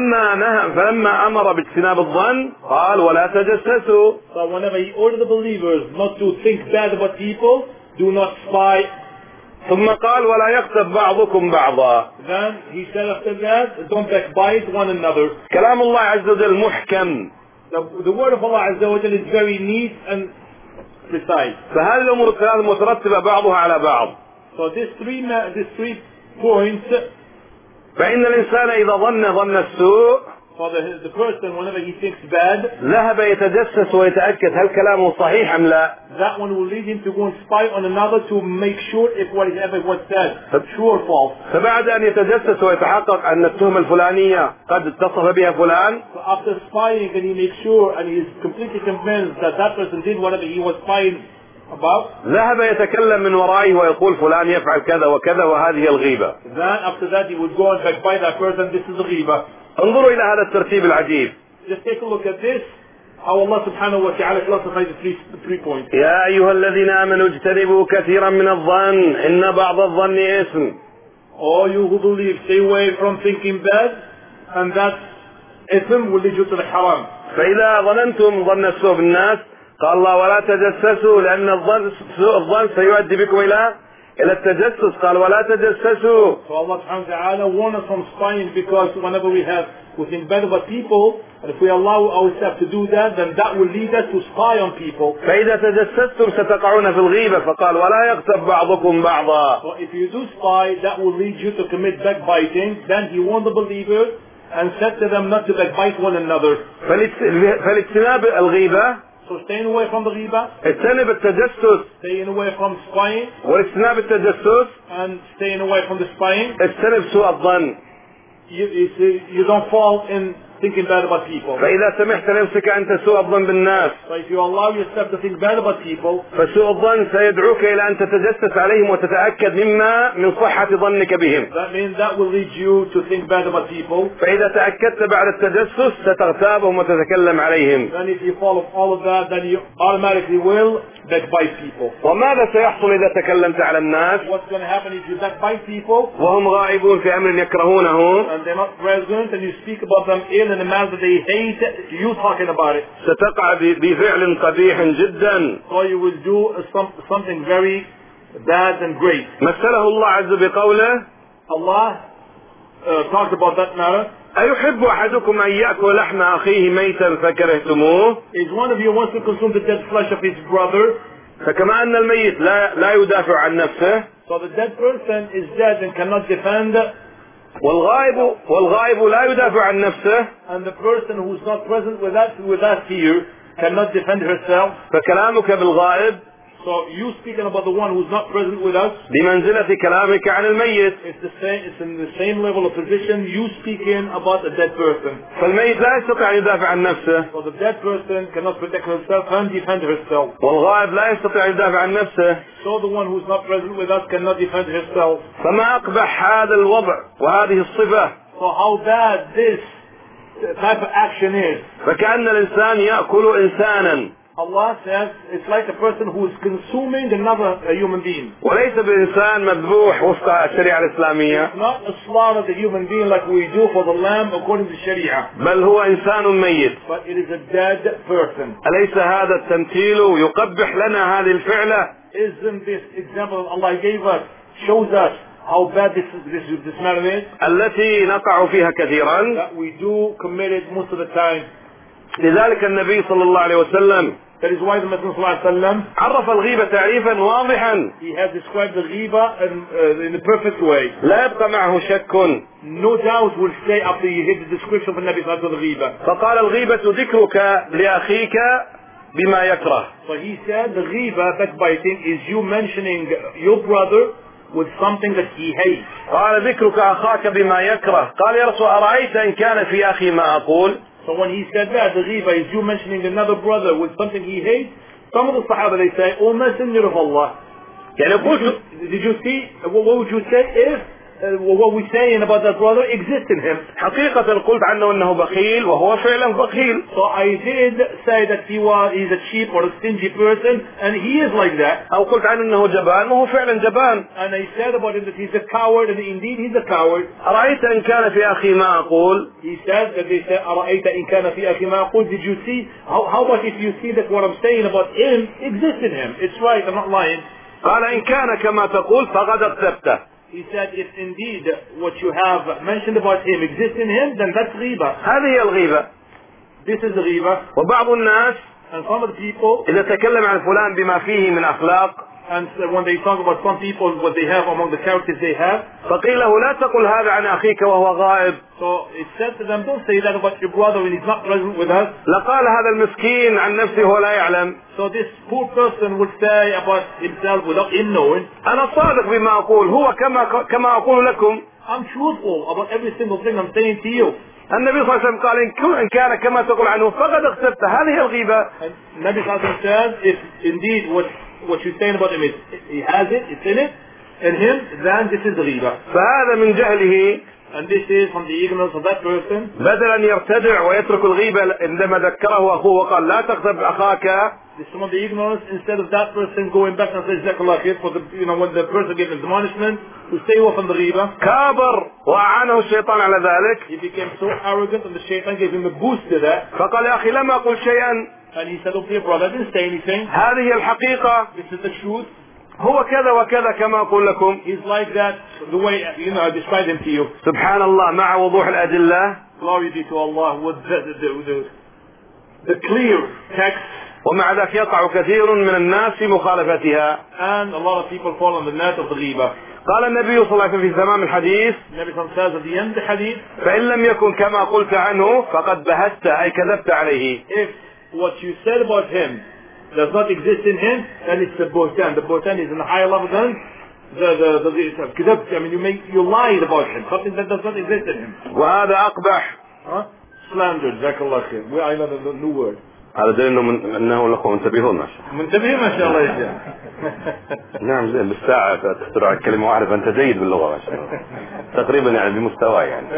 فلما أمر باجتناب الظن قال ولا تجسسوا. So whenever he ordered the believers not to think bad about people, do not spy. ثم قال ولا يغتب بعضكم بعضا. Then he said after that, don't backbite one another. كلام الله عز وجل محكم. The word of Allah Azza wa Jalla is very neat and precise. فهذه الأمور الثلاث مترتبة بعضها على بعض. So these three points. فإن الإنسان إذا ظن السوء For the person, whenever he thinks bad, ذهب يتجسس ويتأكد هل كلامه صحيح أم لا. That one will lead him to go and spy on another to make sure if whatever was said true or false. فبعد أن يتجسس ويتحقق أن التهمة الفلانية قد اتصف بها فلان. So after spying, and he makes sure and he is completely convinced that that person did whatever he was spying about. ذهب يتكلم من ورائه ويقول فلان يفعل كذا وكذا وهذه الغيبة. Then after that he would go and backbite that person. This is the ghiba. انظروا إلى هذا الترتيب العجيب. Just take a look at this. How Allah subhanahu wa ta'ala classifies the three points. يا أيها الذين آمنوا اجتنبوا كثيرا من الظن إن بعض الظن إثم. All you who believe, stay away from thinking bad, and that ithm will lead you to the haram. فإذا ظننتم ظن السوء بالناس قال الله ولا تجسسوا لأن الظن سيؤدي بكم إلى التجسس قال ولا تجسسوا. So Allah subhanahu wa ta'ala warn us from spying, because whenever we think bad about people, and if we allow ourselves to do that, then that will lead us to spy on people. فإذا تجسستم ستقعون في الغيبة فقال ولا يغتب بعضكم بعضا. So if you do spy, that will lead you to commit backbiting. Then he warned the believers and said to them not to backbite one another. فالاجتناب الغيبة. So staying away from the ghiba. اجتنب التجسس. Staying away from spying. واجتناب التجسس. And staying away from the spying. اجتنب سوء الظن. You don't fall in thinking bad about people. فإذا سمحت لنفسك أن تسوء الظن بالناس So if you allow yourself to think bad about people, فسوء الظن سيدعوك إلى أن تتجسس عليهم وتتأكد من صحة ظنك بهم. that means that will lead you to think bad about people. فإذا تأكدت بعد التجسس ستغتابهم وتتكلم عليهم. Then if you follow all of that, then you automatically will backbite people. وماذا سيحصل إذا تكلمت على الناس What's going to happen if you backbite people وهم غائبون في أمر يكرهونه؟ and they're not present and you speak about them ill in a manner that they hate you talking about it? ستقع بفعل قبيح جدا. So you will do something very bad and great. مثله الله عز بقوله Allah talked about that matter. أيحب أحدكم أن يأكل لحم أخيه ميتا فكرهتموه؟ Is one of you wants to consume the dead flesh of his brother? فكما أن الميت لا يدافع عن نفسه So the dead person is dead and cannot defend, والغائب لا يدافع عن نفسه، and the person who is not present with us here cannot defend herself. فكلامك بالغائب So you speaking about the one who is not present with us, بمنزلة كلامك عن الميت. it's in the same level of position you speaking about a dead person. فالميت لا يستطيع أن يدافع عن نفسه، So the dead person cannot protect herself and defend herself. والغائب لا يستطيع أن يدافع عن نفسه. So the one who is not present with us cannot defend herself. فما أقبح هذا الوضع وهذه الصفة. So how bad this type of action is. فكأن الإنسان يأكل إنسانا Allah says it's like a person who is consuming another human being. وليس بإنسان مذبوح وفق الشريعة الإسلامية، Not a slaughter the human being like we do for the lamb according to Sharia, بل هو إنسان ميت. but it is a dead person. أليس هذا التمثيل يقبح لنا هذه الفعلة؟ Isn't this example Allah gave us shows us how bad this matter is? التي نقع فيها كثيرا. That we do commit it most of the time. لذلك النبي صلى الله عليه وسلم That is why the Messenger sallallahu alaihi wasallam, عرف الغيبة تعريفا واضحا he has described the ghiba in a perfect way. لا يبقى معه شك. No doubt will stay after you hear the description of the Nabi sallallahu alaihi wasallam. فقال الغيبة ذكرك لأخيك بما يكره. So he said the ghiba, backbiting, is you mentioning your brother with something that he hates. قال ذكرك أخاك بما يكره. قال يا رسول أرأيت إن كان في أخي ما أقول؟ So when he said that, the ghiba is you mentioning another brother with something he hates, some of the Sahaba they say, "O Messenger of Allah, did you see, what would you say if what we're saying about that brother exists in him?" حقيقة قلت عنه أنه بخيل وهو فعلا بخيل. So I did say that he's a cheap or a stingy person, and he is like that. أو قلت عنه أنه جبان وهو فعلا جبان. And I said about him that he's a coward, and indeed he's a coward. أرأيت إن كان في أخي ما أقول؟ He said that they said, أرأيت إن كان في أخي ما أقول? Did you see? How about if you see that what I'm saying about him exists in him? It's right, I'm not lying. قال إن كان كما تقول فقد اغتبته. He said, if indeed what you have mentioned about him exists in him, then that's ghiba. هذه هي الغيبة. This is the ghiba. وبعض الناس And some of the people, إذا تكلم عن فلان بما فيه من أخلاق and when they talk about some people, what they have among the characters they have, فقيل له لا تقل هذا عن أخيك وهو غائب. so it said to them, don't say that about your brother when he's not present with us. لقال هذا المسكين عن نفسه وهو لا يعلم. So this poor person would say about himself without him knowing, أنا صادق بما أقول هو كما أقول لكم. I'm truthful about every single thing I'm saying to you. النبي صلى الله عليه وسلم قال إن كان كما تقول عنه فقد اغتبته. هذه هي الغيبة. And Nabi Sallallahu Alaihi Wasallam said, if indeed what you're saying about him is, he has it, it's in it, in him, then this is the ghiba. فهذا من جهله. And this is from the ignorance of that person. بدل أن يرتدع ويترك الغيبة عندما ذكره أخوه وقال لا تغتب أخاك. This is from the ignorance, instead of that person going back and saying, Jazakallah khair, for the, when the person gave him admonishment, to stay away from the ghiba. كابر وأعانه الشيطان على ذلك. He became so arrogant and the shaitan gave him a boost to that. فقال يا أخي لم أقل شيئا. And he said, okay brother, I didn't say anything. هذه هي الحقيقة. This is the truth. هو كذا وكذا كما أقول لكم. He's like that, the way, I described him to you. سبحان الله مع وضوح الأدلة. Glory be to Allah with the clear text. ومع ذلك يقع كثير من الناس في مخالفتها. And a lot of people fall on the net of the ghiba. قال النبي صلى الله عليه وسلم في تمام الحديث Nabi says at the end of the hadith, فإن لم يكن كما قلت عنه فقد بهت أي كذبت عليه. if what you said about him does not exist in him, then it's the buhtan. The buhtan is in a higher level than the kidab. I mean, you lied about him, something that does not exist in him. وهذا أقبح. slander. Jazakallah khair. I know the new word. هذا دليل أنه لكم منتبهون ما شاء الله. منتبهين ما شاء الله يا شيخ. نعم زين بالساعة تقدر على كلمة واحدة فأنت جيد باللغة ما شاء الله. تقريبا يعني بمستوى يعني.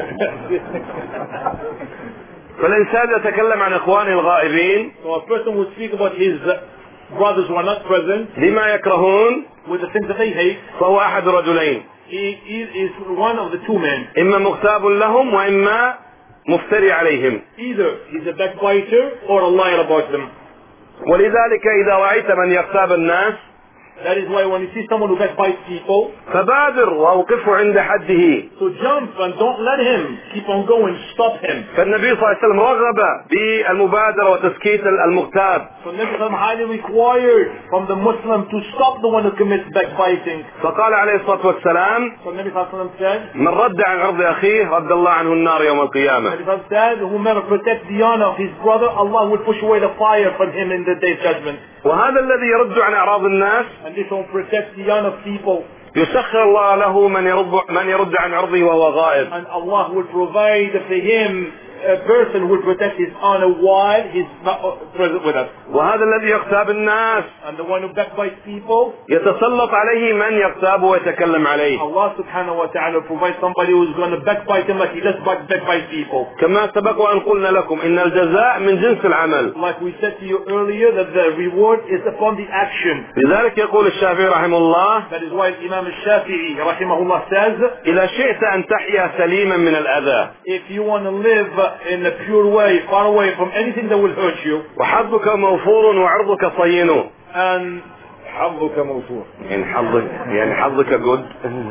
فالإنسان يتكلم عن إخوانه الغائبين. So a person would speak about his brothers who are not present. لما يكرهون. With the things that they hate. فهو أحد رجلين. He is one of the two men. إما مغتاب لهم وإما مفتري عليهم. Either he's a backbiter or a liar about them. ولذلك إذا رأيت من يغتاب الناس. That is why when you see someone who backbites people, فبادر وأوقفه عند حده. So jump and don't let him keep on going. Stop him. فالنبي صلى الله عليه وسلم رغب بالمبادرة وتسكيت المغتاب. So Nabi Sallallahu highly required from the Muslim to stop the one who commits backbiting. فقال عليه الصلاة والسلام. So Nabi Sallallahu said, من رد عن عرض أخيه رد الله عنه النار يوم القيامة. Nabi Sallallahu said, whomever protects the honor of his brother, Allah will push away the fire from him in the day of judgment. وهذا الذي يرد عن أعراض الناس. And this one protects the honor of people. يسخر الله له من يرد عن عرضه وهو غائب. And Allah will provide for him a person who will protect his honor while he's not present with us. وهذا الذي يغتاب الناس. And the one who backbites people. يتسلط عليه من يغتاب ويتكلم عليه. Allah subhanahu wa ta'ala provides somebody who's going to backbite him like he does backbite people. كما سبق وأن قلنا لكم إن الجزاء من جنس العمل. Like we said to you earlier that the reward is upon the action. لذلك يقول الشافعي رحمه الله. That is why Imam al-Shafi'i rahimahullah says. إذا شئت أن تحيا سليما من الأذى. If you want to live in a pure way, far away from anything that will hurt you. وحظك موفور وعرضك صين. And حظك موفور. يعني حظك good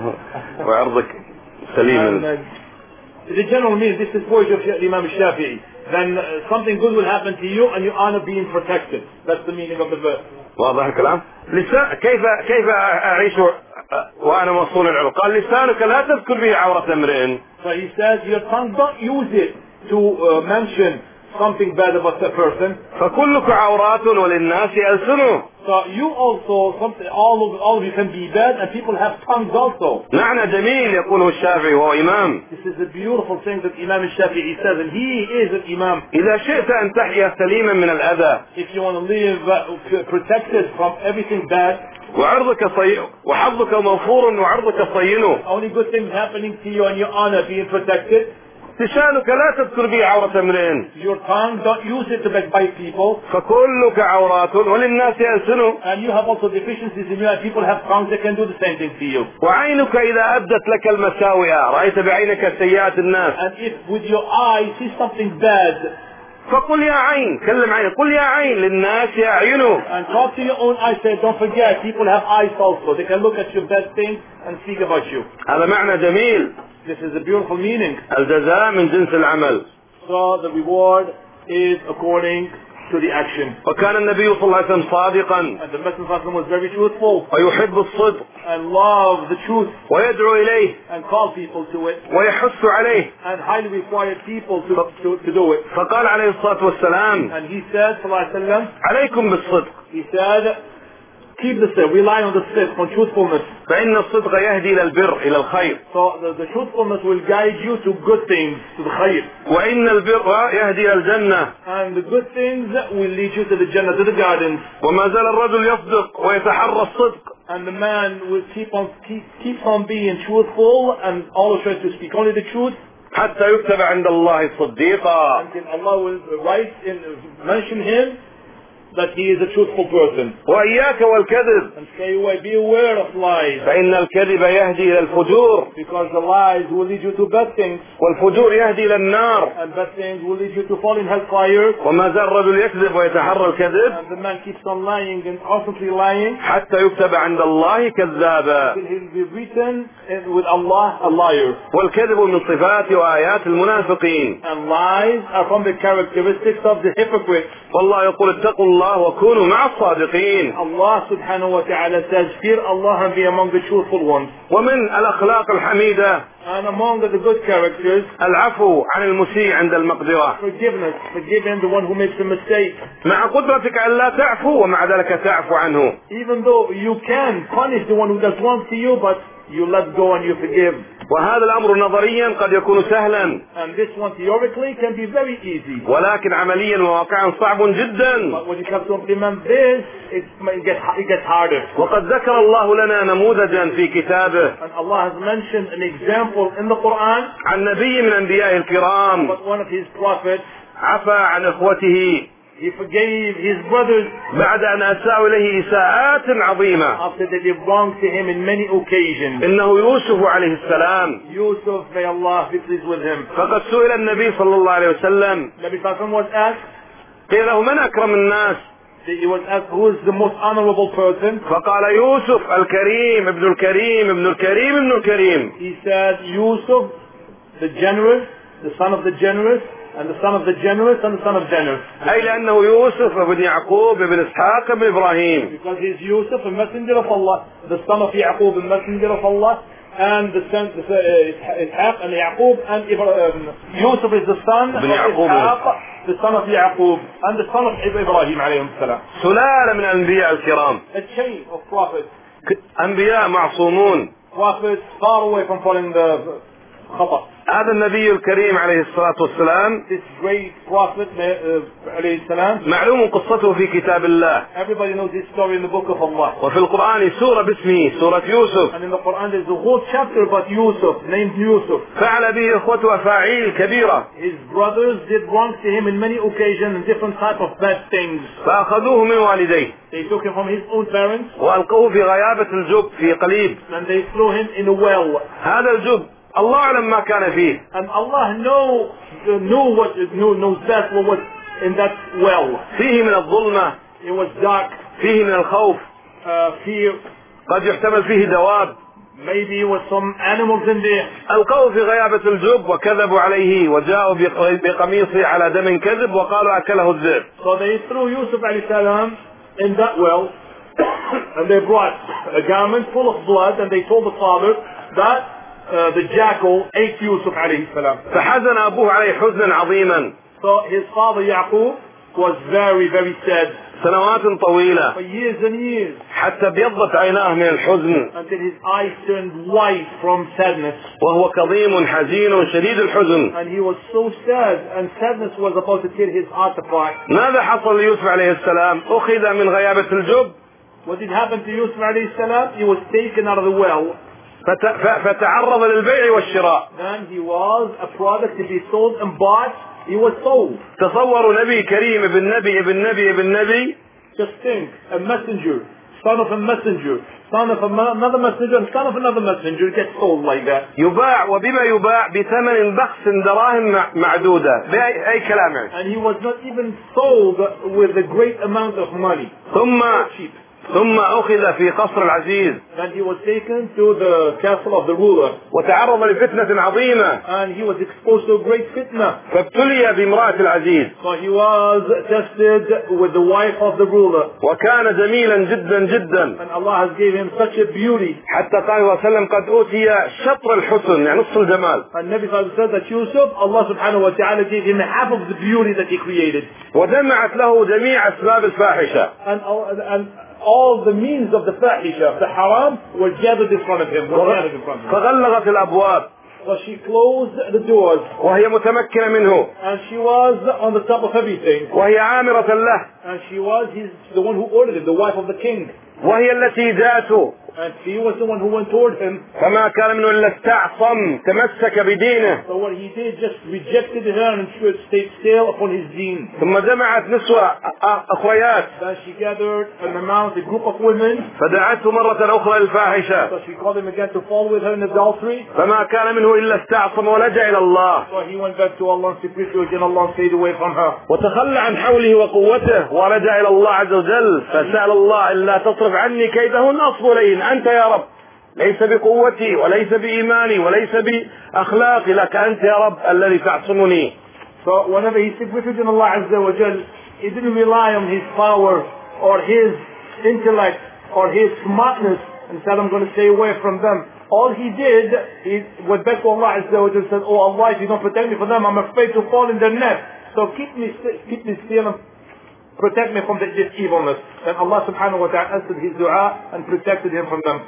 وعرضك سليم. The general means this is voice of Imam al-Shafi'i. Then something good will happen to you and your honor being protected. That's the meaning of the verse. واضح الكلام؟ كيف أعيش وأنا مصون العرض؟ قال لسانك لا تذكر به عورة امرئ. So he says your tongue don't use it to mention something bad about a person. فكلك عورات وللناس ألسن. So you also, all of you can be bad and people have tongues also. معنى جميل يقوله الشافعي وهو إمام. This is a beautiful thing that Imam al-Shafi'i says, and he is an Imam. إذا شئت أن تحيا سليما من الأذى. If you want to live protected from everything bad. وحظك موفور وعرضك صين. Only good things happening to you and your honor being protected. لسانك لا تذكر به عورة امرئ. Your tongue don't use it to backbite people. فكلك عورات وللناس ألسن. And you have also deficiencies in you and people have tongues that can do the same thing to you. وعينك إذا أبدت لك المساوئ رأيت بعينك سيئات الناس. And if with your eye see something bad. فقل يا عين كلم عين قل يا عين للناس يعينوا. And talk to your own eyes. Say don't forget people have eyes also. They can look at your bad things and speak about you. هذا معنى جميل. This is a beautiful meaning. الجزاء من جنس العمل. So the reward is according to the action. وكان النبي صلى الله عليه وسلم صادقا. And the Messenger was very truthful. ويحب الصدق. And love the truth. ويدعو إليه. And call people to it. ويحث عليه. And highly require people to do it. فقال عليه الصلاة والسلام. And he said, صلى الله عليه وسلم. عليكم بالصدق. He said, keep the sidq, rely on the sidq, on truthfulness. فإن الصدق يهدي إلى البر إلى الخير. So the truthfulness will guide you to good things, to the khayr. وإن البر يهدي إلى الجنة. And the good things will lead you to the Jannah, to the gardens. وما زال الرجل يصدق ويتحرى الصدق. And the man will keeps on being truthful and always tries to speak only the truth. حتى يكتب عند الله صديقا. Until Allah will mention him that he is a truthful person. وإياك والكذب. And stay away, be aware of lies. فإن الكذب يهدي إلى الفجور. Because the lies will lead you to bad things. والفجور يهدي إلى النار. And bad things will lead you to fall in hellfire. وما زال الرجل يكذب ويتحرى الكذب. And the man keeps on lying and constantly lying. حتى يكتب عند الله كذابا. Until he will be written with Allah a liar. والكذب من صفات وآيات المنافقين. And lies are from the characteristics of the hypocrites. والله يقول اتقوا الله وكونوا مع الصادقين. Allah subhanahu wa ta'ala says, fear Allah and be among the truthful ones. ومن الأخلاق الحميدة. And among the good characters. العفو عن المسيء عند المقدرة. Forgiveness, forgiving the one who makes a mistake. مع قدرتك أن لا تعفو ومع ذلك تعفو عنه. Even though you can punish the one who does wrong to you, but you let go and you forgive. وهذا الأمر نظريا قد يكون سهلا، And this one theoretically can be very easy. ولكن عمليا وواقعا صعب جدا. But when you have to implement this, it gets harder. وقد ذكر الله لنا نموذجا في كتابه And Allah has mentioned an example in the Quran عن نبي من أنبياء الكرام about one of his prophets. عفى عن إخوته He forgave his brothers بعد أن أساءوا إليه إساءات عظيمة. after they did wrong to him in many occasions. إنه يوسف عليه السلام. Yusuf, may Allah be pleased with him. فقد سئل النبي صلى الله عليه وسلم، Nabi Sallallahu was asked, قيل له من أكرم الناس؟ he was asked who is the most honorable person. فقال يوسف الكريم ابن الكريم ابن الكريم ابن الكريم. He said Yusuf, the generous, the son of the generous, and the son of the generous, and the son of generous. أي لأنه يوسف ابن يعقوب ابن إسحاق ابن إبراهيم. Because he is Yusuf, a messenger of Allah, the son of Yaqub, a messenger of Allah, and the son Ishaq and Yaqub, and Yusuf is the son of Ishaq, the son of Yaqub, and the son of Ibrahim alayhi salam. سلالة من الأنبياء الكرام. A chain of prophets. أنبياء معصومون. Prophets far away from following the khata. هذا النبي الكريم عليه الصلاة والسلام This great prophet عليه السلام. معلوم قصته في كتاب الله. Everybody knows his story in the book of Allah. وفي القرآن سورة باسمه سورة يوسف. And in the Quran there's a whole chapter about Yusuf, named Yusuf. فعل به إخوته أفاعيل كبيرة. His brothers did wrong to him in many occasions and different type of bad things. فأخذوه من والديه. They took him from his own parents. وألقوه في غيابة الجب في قليب. And they threw him in a well. هذا الجب الله أعلم ما كان فيه. And Allah knows best what was in that well. فيه من الظلمة. It was dark. فيه من الخوف. Fear. قد يحتمل فيه دواب. Maybe it was some animals in there. ألقوه في غيابة الجب وكذبوا عليه وجاءوا بقميصه على دم كذب وقالوا أكله الذئب. So they threw Yusuf alayhi salam in that well, and they brought a garment full of blood, and they told the father that the jackal ate Yusuf alayhi salam. فحزن أبوه عليه حزنا عظيما. So his father Yaqub was very, very sad. سنوات طويلة. For years and years. حتى ابيضت عيناه من الحزن. Until his eyes turned white from sadness. وهو كظيم حزين شديد الحزن. And he was so sad, and sadness was about to tear his heart apart. ماذا حصل ليوسف عليه السلام؟ أخذ من غيابة الجب. What did happen to Yusuf alayhi salam? He was taken out of the well. فتعرض للبيع والشراء. Then he was a product to be sold and bought. He was sold. تصوروا نبي كريم ابن نبي ابن نبي ابن نبي. Just think, a messenger, son of a messenger, son of another messenger, and son of another messenger gets sold like that. يباع وبما يباع بثمن بخس دراهم معدودة بأي كلام يعني. And he was not even sold with a great amount of money. ثم أخذ في قصر العزيز. Then he was taken to the castle of the ruler. وتعرض لفتنة عظيمة. And he was exposed to a great fitna. فابتلي بامرأة العزيز. So he was tested with the wife of the ruler. وكان جميلا جدا جدا. And Allah has given him such a beauty. حتى قال صلى الله عليه وسلم قد أوتي شطر الحسن يعني نصف الجمال. And Nabi Sallallahu said that Yusuf, Allah subhanahu wa ta'ala gave him half of the beauty that he created. وجمعت له جميع أسباب الفاحشة. And all the means of the fahisha, of the haram, were gathered in front of him. فغلقت الأبواب. So she closed the doors. وهي متمكنة منه. And she was on the top of everything. وهي عامرة له. And she was the one who ordered it, the wife of the king. وهي التي جاءته. And she was the one who went toward him. فما كان منه إلا استعصم تمسك بدينه. So what he did, just rejected her and stayed still upon his deen. ثم جمعت نسوة أخويات. Then she gathered an amount, a group of women. فدعته مرة أخرى للفاحشة. So she called him again to fall with her in adultery. فما كان منه إلا استعصم ولجأ إلى الله. So he went back to Allah and supplicated and Allah stayed away from her. وتخلى عن حوله وقوته ولجأ إلى الله عز وجل فسأل الله إلا تصرف عني كيدهن أصب إليهن أنت يا رب ليس بقوتي وليس بإيماني وليس بأخلاقي لك أنت يا رب الذي تعصمني. So whenever he seek refuge in Allah Azza wa Jal, he didn't rely on his power or his intellect or his smartness and said, I'm going to stay away from them. All he did, he went back to Allah Azza wa Jal and said, oh Allah, if you don't protect me from them, I'm afraid to fall in their net. So keep me still and protect me from this evilness. And Allah subhanahu wa ta'ala answered his dua and protected him from them.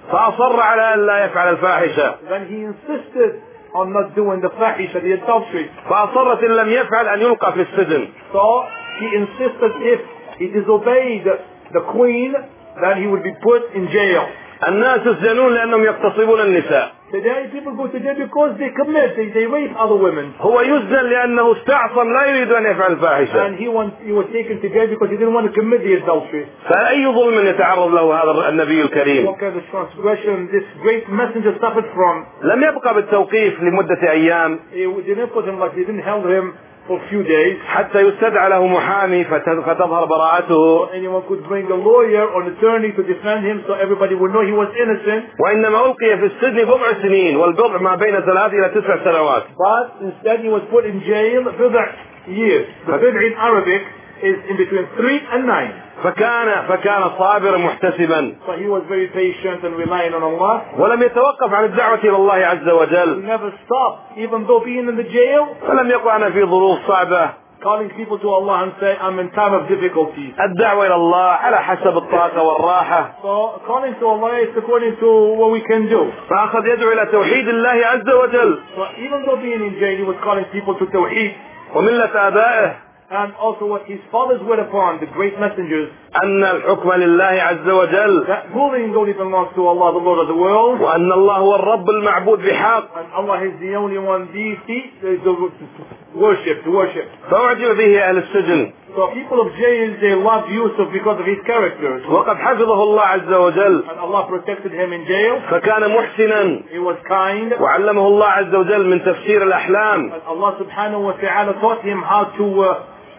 فأصر على أن لا يفعل الفاحشة. Then he insisted on not doing the fahisha, the adultery. فأصرت إن لم يفعل أن يلقى في السجن. So he insisted if he disobeyed the queen, then he would be put in jail. الناس يسجنون لأنهم يغتصبون النساء. Today people go to jail because they commit, they rape other women. هو يسجن لأنه استعصم لا يريد أن يفعل الفاحشة. And he was taken to jail because he didn't want to commit the adultery. فأي ظلم يتعرض له هذا النبي الكريم؟ What kind of transgression this great messenger suffered from? لم يبقى بالتوقيف لمدة أيام. They didn't put him like they didn't hold him for a few days. حتى يستدعى له محامي فتظهر براءته. Anyone could bring a lawyer or an attorney to defend him so everybody would know he was innocent. وإنما ألقي في السجن بضع سنين والبضع ما بين 3 إلى 9 سنوات. But instead he was put in jail بضع years. The bid'a in Arabic is in between 3 and 9. فكان صابرا محتسبا. So he was very patient and relying on Allah. ولم يتوقف عن الدعوة إلى الله عز He وجل. never stopped, even though being in the jail, فلم يقعنا في ظروف صعبة. calling people to Allah and say, I'm in time of difficulties. الدعوة إلى الله على حسب الطاقة والراحة. So calling to Allah is according to what we can do. فأخذ يدعو إلى توحيد الله عز وجل. So even though being in jail, he was calling people to Tawheed. وملة آبائه. And also what his fathers were upon, the great messengers. أن الحكم لله عز وجل. That ruling only belongs to Allah, the Lord of the world. وأن الله هو الرب المعبود بحق. And Allah is the only one deity to worship. فأعجب به أهل السجن. So people of jail, they loved Yusuf because of his characters. وقد حفظه الله عز وجل. And Allah protected him in jail. فكان محسنا. He was kind. وعلمه الله عز وجل من تفسير الأحلام. And Allah subhanahu wa ta'ala taught him how to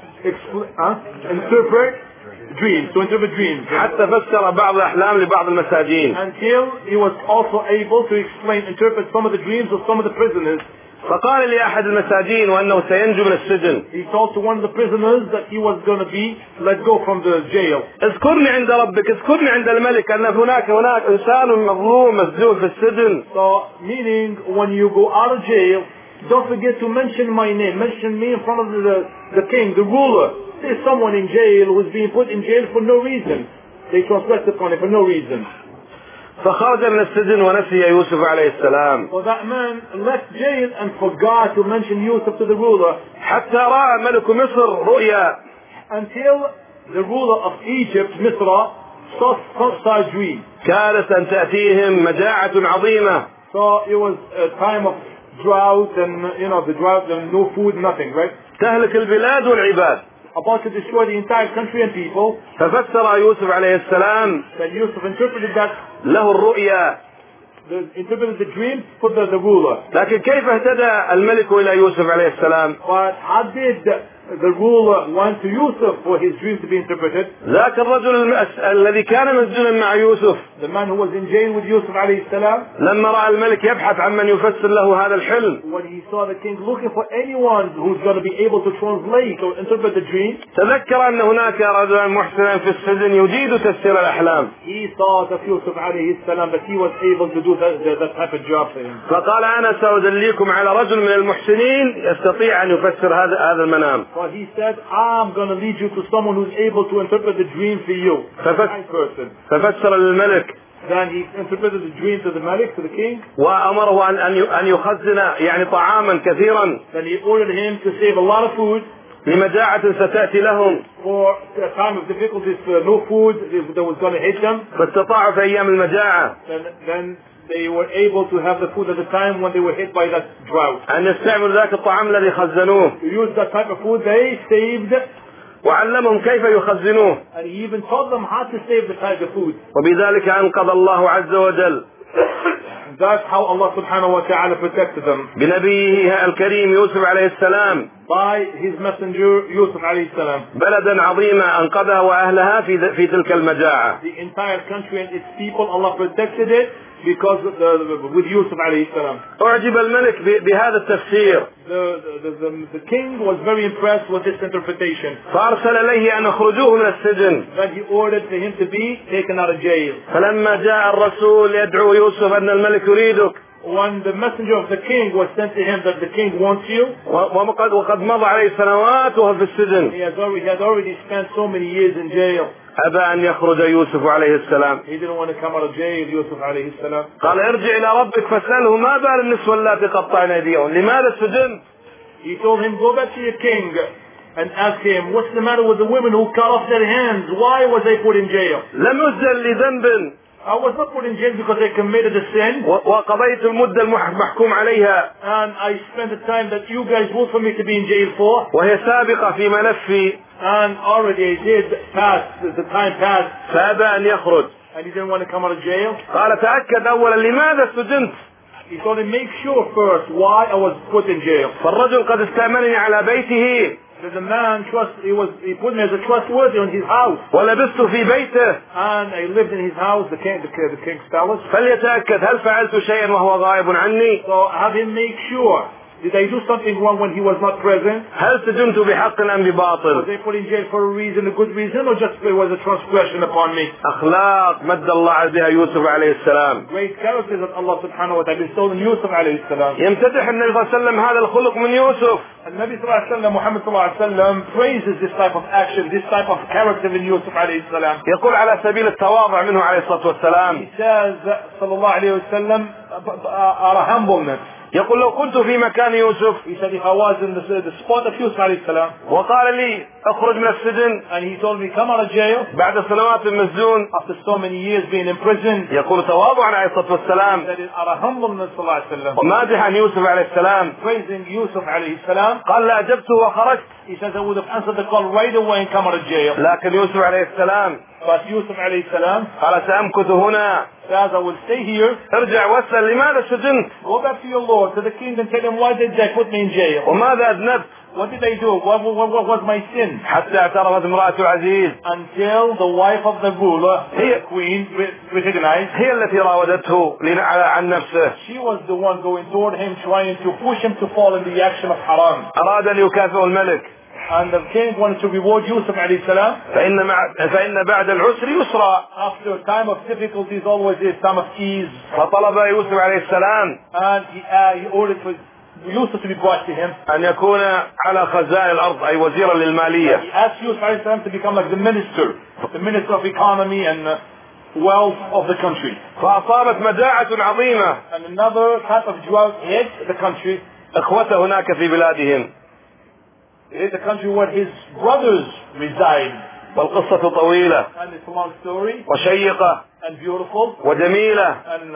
interpret dreams. حتى فسر بعض الأحلام لبعض المساجين. Until he was also able to interpret some of the dreams of some of the prisoners. فقال لأحد المساجين وأنه سينجو من السجن. He told to one of the prisoners that he was going to be let go from the jail. اذكرني عند ربك، اذكرني عند الملك، أن هناك إنسان مظلوم مسجون في السجن. So meaning when you go out of jail, don't forget to mention my name. Mention me in front of the king, the ruler. There's someone in jail who's being put in jail for no reason. They transgressed upon it for no reason. فخرج من السجن ونسي يوسف عليه السلام. So that man left jail and forgot to mention Yusuf to the ruler. حتى رأى ملك مصر رؤيا. Until the ruler of Egypt, Misra, saw a dream. كانت أن تأتيهم مجاعة عظيمة. So it was a time of drought and the drought and no food, nothing, right? تهلك البلاد والعباد. About to destroy the entire country and people. ففسر يوسف عليه السلام. Then Yusuf interpreted that. له الرؤيا. Interpreted the dream for the ruler. لكن كيف اهتدى الملك إلى يوسف عليه السلام؟ But how did the ruler went to Yusuf for his dream to be interpreted? ذاك الرجل الذي كان مسجونا مع يوسف. The man who was in jail with Yusuf عليه السلام. لما رأى الملك يبحث عن من يفسر له هذا الحلم. When he saw the king looking for anyone who's going to be able to translate or interpret the dream. تذكر أن هناك رجلا محسنا في السجن يجيد تفسير الأحلام. He thought of Yusuf عليه السلام that he was able to do that type of job for him. فقال أنا سأدليكم على رجل من المحسنين يستطيع أن يفسر هذا المنام. But he said, I'm going to lead you to someone who's able to interpret the dream for you. ففسر للملك. Then he interpreted the dream to the Malik, to the king. وأمره أن يخزن يعني طعاما كثيرا. Then he ordered him to save a lot of food. لمجاعة ستأتي لهم. For a time of difficulties, no food that was going to hit them. فاستطاعوا في أيام المجاعة. Then they were able to have the food at the time when they were hit by that drought. أن يستعملوا ذاك الطعام الذي خزنوه. To use that type of food they saved. وعلمهم كيف يخزنوه. And he even taught them how to save the type of food. وبذلك أنقذ الله عز وجل. That's how Allah subhanahu wa ta'ala protected them. بنبيه الكريم يوسف عليه السلام. By his messenger Yusuf عليه السلام. بلدا عظيما أنقذها وأهلها في تلك المجاعة. The entire country and its people, Allah protected it because with Yusuf عليه السلام. أعجب الملك بهذا التفسير. The king was very impressed with this interpretation. فأرسل إليه أن أخرجوه من السجن. Then he ordered for him to be taken out of jail. فلما جاء الرسول يدعو يوسف أن الملك يريدك. when the messenger of the king was sent to him that the king wants you, وقد مضى عليه سنوات وهو في السجن. he had already spent so many years in jail. أبى أن يخرج يوسف عليه السلام. He didn't want to come out of jail, Yusuf عليه السلام. قال ارجع إلى ربك فاسأله ما بال النسوة اللاتي قطعن أيديهن. لماذا السجن؟ He told him, go back to your king and ask him, what's the matter with the women who cut off their hands? Why was I put in jail? لم يسجن لذنب. I was not put in jail because I committed a sin. وقضيت المدة المحكوم عليها. And I spent the time that you guys ruled for me to be in jail for. وهي سابقة في ملفي. And already I did pass, the time passed. فأبى أن يخرج. And he didn't want to come out of jail. قال تأكد أولا لماذا سجنت. He told him, make sure first why I was put in jail. فالرجل قد استأمنني على بيته. The man he put me as a trustworthy in his house. ولبثت في بيته. And I lived in his house, the king's palace. فليتأكد هل فعلت شيئا وهو غائب عني. So have him make sure. Did I do something wrong when he was not present? هل سجنت بحق أم بباطل. Was I put in jail for a reason, a good reason, or just it was a transgression upon me? أخلاق مد الله بها يوسف عليه السلام. Great characters that Allah subhanahu wa ta'ala bestowed on Yusuf عليه السلام. يمتدح النبي صلى الله عليه وسلم هذا الخلق من يوسف. النبي صلى الله عليه وسلم محمد صلى الله عليه وسلم praises this type of action, this type of character in Yusuf عليه السلام. يقول على سبيل التواضع منه عليه الصلاة والسلام. He says صلى الله عليه وسلم out of humbleness. يقول لو كنت في مكان يوسف. He said if I was in the spot of Yusuf عليه السلام. وقال لي اخرج من السجن. And he told me come out of jail. بعد سنوات مسجون. After so many years being in prison. يقول تواضعا عليه الصلاة والسلام. He said out of humbleness صلى الله عليه وسلم. ومادحا يوسف عليه السلام. Praising Yusuf عليه السلام. قال لأجبته وخرجت. He says I would have answered the call right away and come out of jail. لكن يوسف عليه السلام. But Yusuf عليه السلام. قال سأمكث هنا. Says I will stay here. ارجع واسأل لماذا سجنت. Go back to your Lord, to the king, and tell him why did they put me in jail? وماذا أذنبت. What did I do? What was my sin? حتى اعترفت امرأة العزيز. Until the wife of the ruler, the queen, recognized. هي التي راودته عن نفسه. She was the one going toward him, trying to push him to fall in the action of haram. أراد أن يكافئ الملك. And the king wanted to reward Yusuf عليه السلام. فإن بعد العسر يسرا. After a time of difficulties always is time of ease. فطلب يوسف عليه السلام. And he ordered for Yusuf to be brought to him. أن يكون على خزائن الأرض أي وزيرا للمالية. He asked Yusuf عليه السلام to become like the minister of economy and wealth of the country. فأصابت مجاعة عظيمة. And another type of drought hit the country. إخوته هناك في بلادهم. It is the country where his brothers reside. والقصة طويلة. And it's a long story. وشيقة. And beautiful. وجميلة. And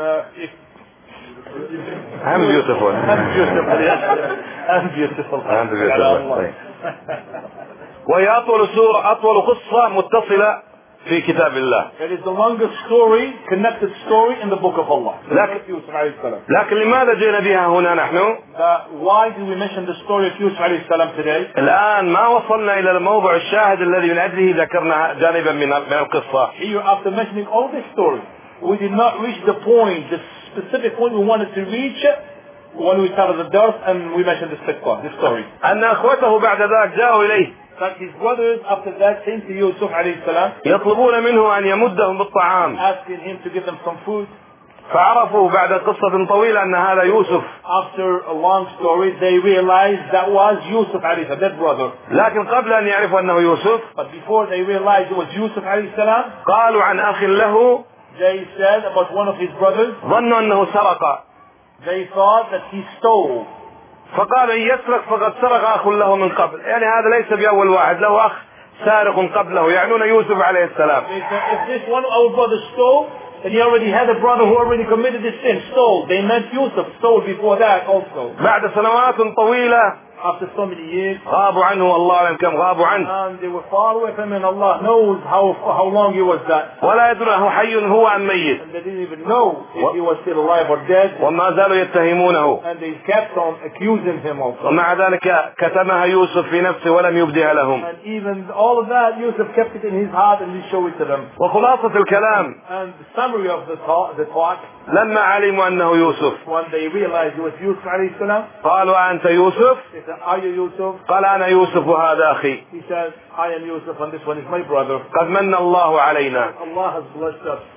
I'm beautiful. And beautiful. وهي أطول قصة متصلة في كتاب الله. It is the longest story, connected story in the book of Allah. لكن لماذا جئنا بها هنا نحن؟ Why do we mention the story of Yusuf عليه السلام today? الآن ما وصلنا إلى الموضوع الشاهد الذي من أجله ذكرنا جانبا من القصة. Here, after mentioning all this story, we did not reach the point, the specific point we wanted to reach when we started the dars and we mentioned this story. أن أخوته بعد ذلك جاءوا إليه. That his brothers after that came to Yusuf عليه السلام. يطلبون منه أن يمدهم بالطعام. Asking him to give them some food. فعرفوا بعد قصة طويلة أن هذا يوسف. After a long story, they realized that was Yusuf عليه السلام, that brother. لكن قبل أن يعرفوا أنه يوسف. But before they realized it was Yusuf عليه السلام. قالوا عن أخ له. They said about one of his brothers. ظنوا أنه سرق. They thought that he stole. فقال إن يسرق فقد سرق أخ له من قبل. يعني هذا ليس بأول واحد، له أخ سارق قبله، يعنون يوسف عليه السلام. They said if this one our brother stole, then he already had a brother who already committed this sin, stole. They meant Yusuf stole before that also. بعد سنوات طويلة. After so many years. غابوا عنه الله أعلم كم غابوا عنه. And they were far away from him and Allah knows how long he was that. ولا يدرون أنه حي هو أم ميت. And they didn't even know if he was still alive or dead. وما زالوا يتهمونه. And they kept on accusing him also. ومع ذلك كتمها يوسف في نفسه ولم يبدها لهم. And even all of that Yusuf kept it in his heart and he showed it to them. وخلاصة الكلام. And the summary of the talk. لما علموا أنه يوسف. When they realized it was Yusuf عليه السلام. قالوا أنت يوسف؟ They said, are you Yusuf? قال أنا يوسف وهذا أخي. He said, I am Yusuf and this one is my brother. قد من الله علينا. Allah has blessed us.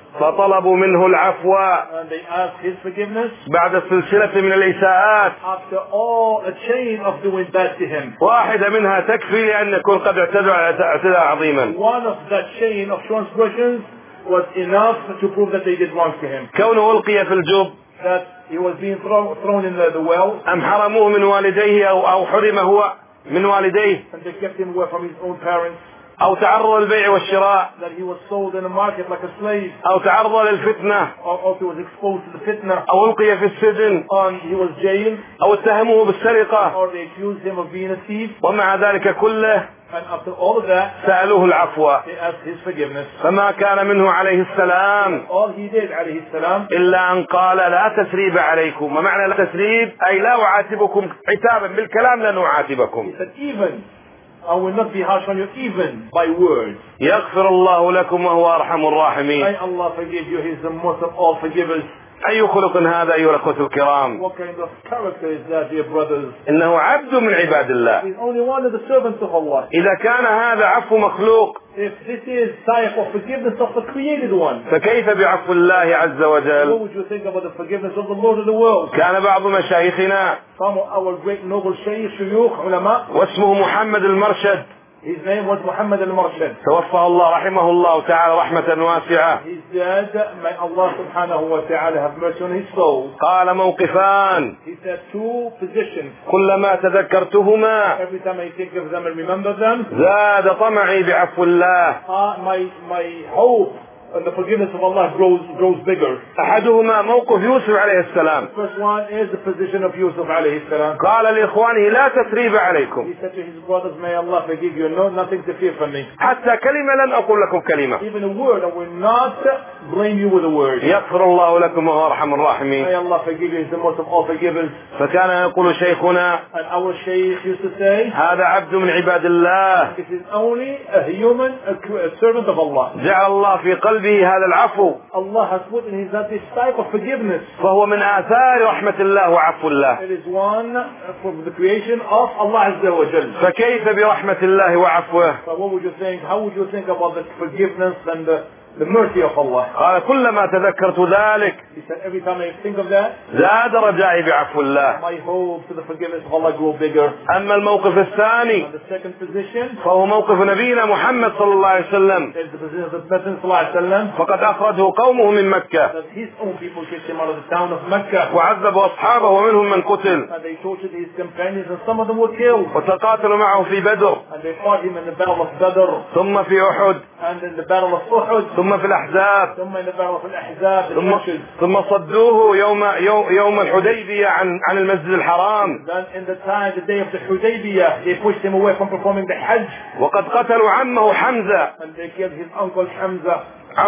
فطلبوا منه العفو and they asked his forgiveness بعد سلسلة من الإساءات، after all a chain of doing bad to him. واحدة منها تكفي لأن يكون قد اعتداء عظيما. One of that chain of transgressions was enough to prove that they did wrong to him. كونه ألقي في الجب، That he was being thrown in the well, أم حرموه من والديه أو حرم هو من والديه، and they kept him away from his own parents. أو تعرض للبيع والشراء، That he was sold in the market like a slave, أو تعرض للفتنة، or he was exposed to the fitna, أو ألقي في السجن، or he was jailed, أو اتهموه بالسرقة، or they accused him of being a thief. ومع ذلك كله And after all of that, سألوه العفو، they asked his forgiveness. فما كان منه عليه السلام All he did, alayhi salam, إلا أن قال لا تسريب عليكم. ومعنى لا تسريب أي لا أعاتبكم عتابا بالكلام، لن أعاتبكم. he said, even I will not be harsh on you, even by words. يغفر الله لكم وهو أرحم الراحمين. May Allah forgive you. He is the most of all forgivers. أي خلق هذا أيها الأخوة الكرام؟ What kind of character is that, dear brothers? إنه عبد من عباد الله. He's only one of the servants of Allah. إذا كان هذا عفو مخلوق، If this is type of forgiveness of the created one, فكيف بعفو الله عز what وجل؟ would you think about the forgiveness of the Lord of the world? كان بعض مشايخنا Some of our great noble shaykh, shuyukh, ulama, واسمه محمد المرشد، his name was Muhammad al-Marshad. توفاه الله رحمه الله تعالى رحمة واسعة. He said, may Allah subhanahu wa ta'ala have mercy on his soul. قال موقفان He said two positions. كلما تذكرتهما Every time I think of them and remember them, زاد طمعي بعفو الله. my hope and the forgiveness of Allah grows bigger. أحدهما موقف يوسف عليه السلام، The first one is the position of Yusuf alayhi salam. قال لإخوانه لا تثريب عليكم، He said to his brothers, may Allah forgive you, no, nothing to fear from me. حتى كلمة لن أقول لكم كلمة، Even a word, I will not blame you with a word. يغفر الله لكم وهو أرحم الراحمين. May Allah forgive you, He's the most of all forgivers. فكان يقول شيخنا And our shaykh used to say, هذا عبد من عباد الله، it is only a human, a servant of Allah. جعل الله في قلبه هذا العفو، Allah has put in his heart this type of forgiveness. فهو من آثار رحمة الله وعفو الله. It is one from the creation of Allah Azza wa Jal. فكيف برحمة الله وعفوه؟ So what would you think? How would you think about the forgiveness and the mercy of Allah? قال كلما تذكرت ذلك He said, every time I think of that, زاد رجائي بعفو الله. my hope to the forgiveness of Allah grow bigger. أما الموقف الثاني And the second position فهو موقف نبينا محمد صلى الله عليه وسلم، is the position of the Prophet sallallahu alaihi wasallam, فقد أخرجه قومه من مكة that his own people kicked him out of the town of Mecca. وعذبوا أصحابه ومنهم من قتل And they tortured his companions and some of them were killed. وتقاتلوا معه في بدر And they fought him in the battle of Badr ثم في أحد and in the battle of Uhud. ثم في الأحزاب ثم in the battle of Al-Ahzab, the churches. ثم صدوه يوم الحديبية عن المسجد الحرام. Then in the time, the day of the Hudaybiyah, they pushed him away from performing the Hajj. وقد قتلوا عمه حمزة، And they killed his uncle Hamza.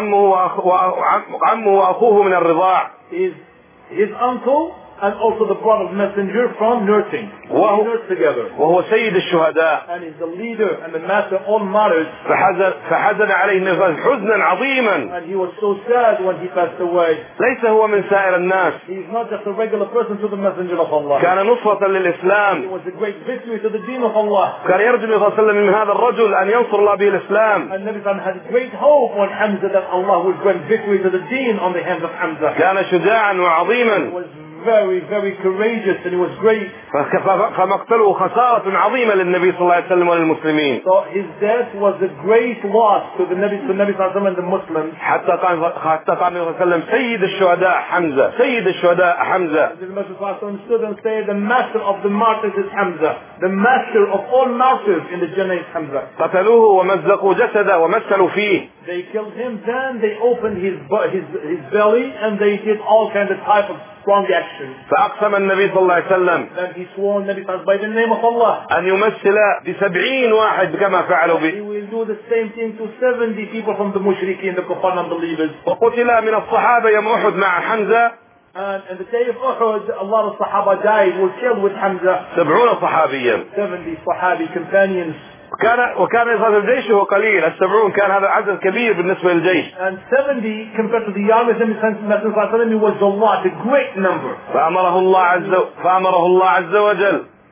عمه وأخوه من الرضاع. His uncle and also the brother of messenger from nursing. They nursed together. وهو سيد الشهداء. And he's the leader and the master of all martyrs. فحزن عليه النبي حزنا عظيما. And he was so sad when he passed away. ليس هو من سائر الناس. He's not just a regular person to the messenger of Allah. كان نصرة It للإسلام. was a great victory to the deen of Allah. كان يرجو النبي صلى الله عليه وسلم من هذا الرجل أن ينصر الله به الإسلام. And Nabi Sallallahu had great hope on Hamza that Allah would grant victory to the deen on the hands of Hamza. كان شجاعا He وعظيما. was very, very courageous and he was great. فمقتله خسارة عظيمة للنبي صلى الله عليه وسلم وللمسلمين. So his death was a great loss to the Nabi Sallallahu and the Muslims. حتى قال النبي صلى الله عليه وسلم سيد الشهداء حمزة، سيد الشهداء حمزة. The Nabi Sallallahu stood and said, the master of the martyrs is Hamza. The master of all martyrs in the Jannah is Hamza. قتلوه ومزقوا جسده ومثلوا فيه. They killed him, then they opened his belly and they did all kinds of type of strong action. فأقسم النبي صلى الله عليه وسلم Then he swore Nabi Sallallahu by the name of Allah. أن يمثل ب70 واحد كما فعلوا به. He will do the same thing to 70 people from the mushrikeen, the kuffar unbelievers. وقتل من الصحابة يوم أحد مع حمزة And in the day of Uhud, a lot of Sahaba died, were killed with Hamza. 70 صحابيا. 70 Sahabi companions. وكان يصاب الجيش هو قليل، ال70 كان هذا عدد كبير بالنسبة للجيش. And 70 compared to the army of the Messenger was a lot, a great number. فأمره الله عز وجل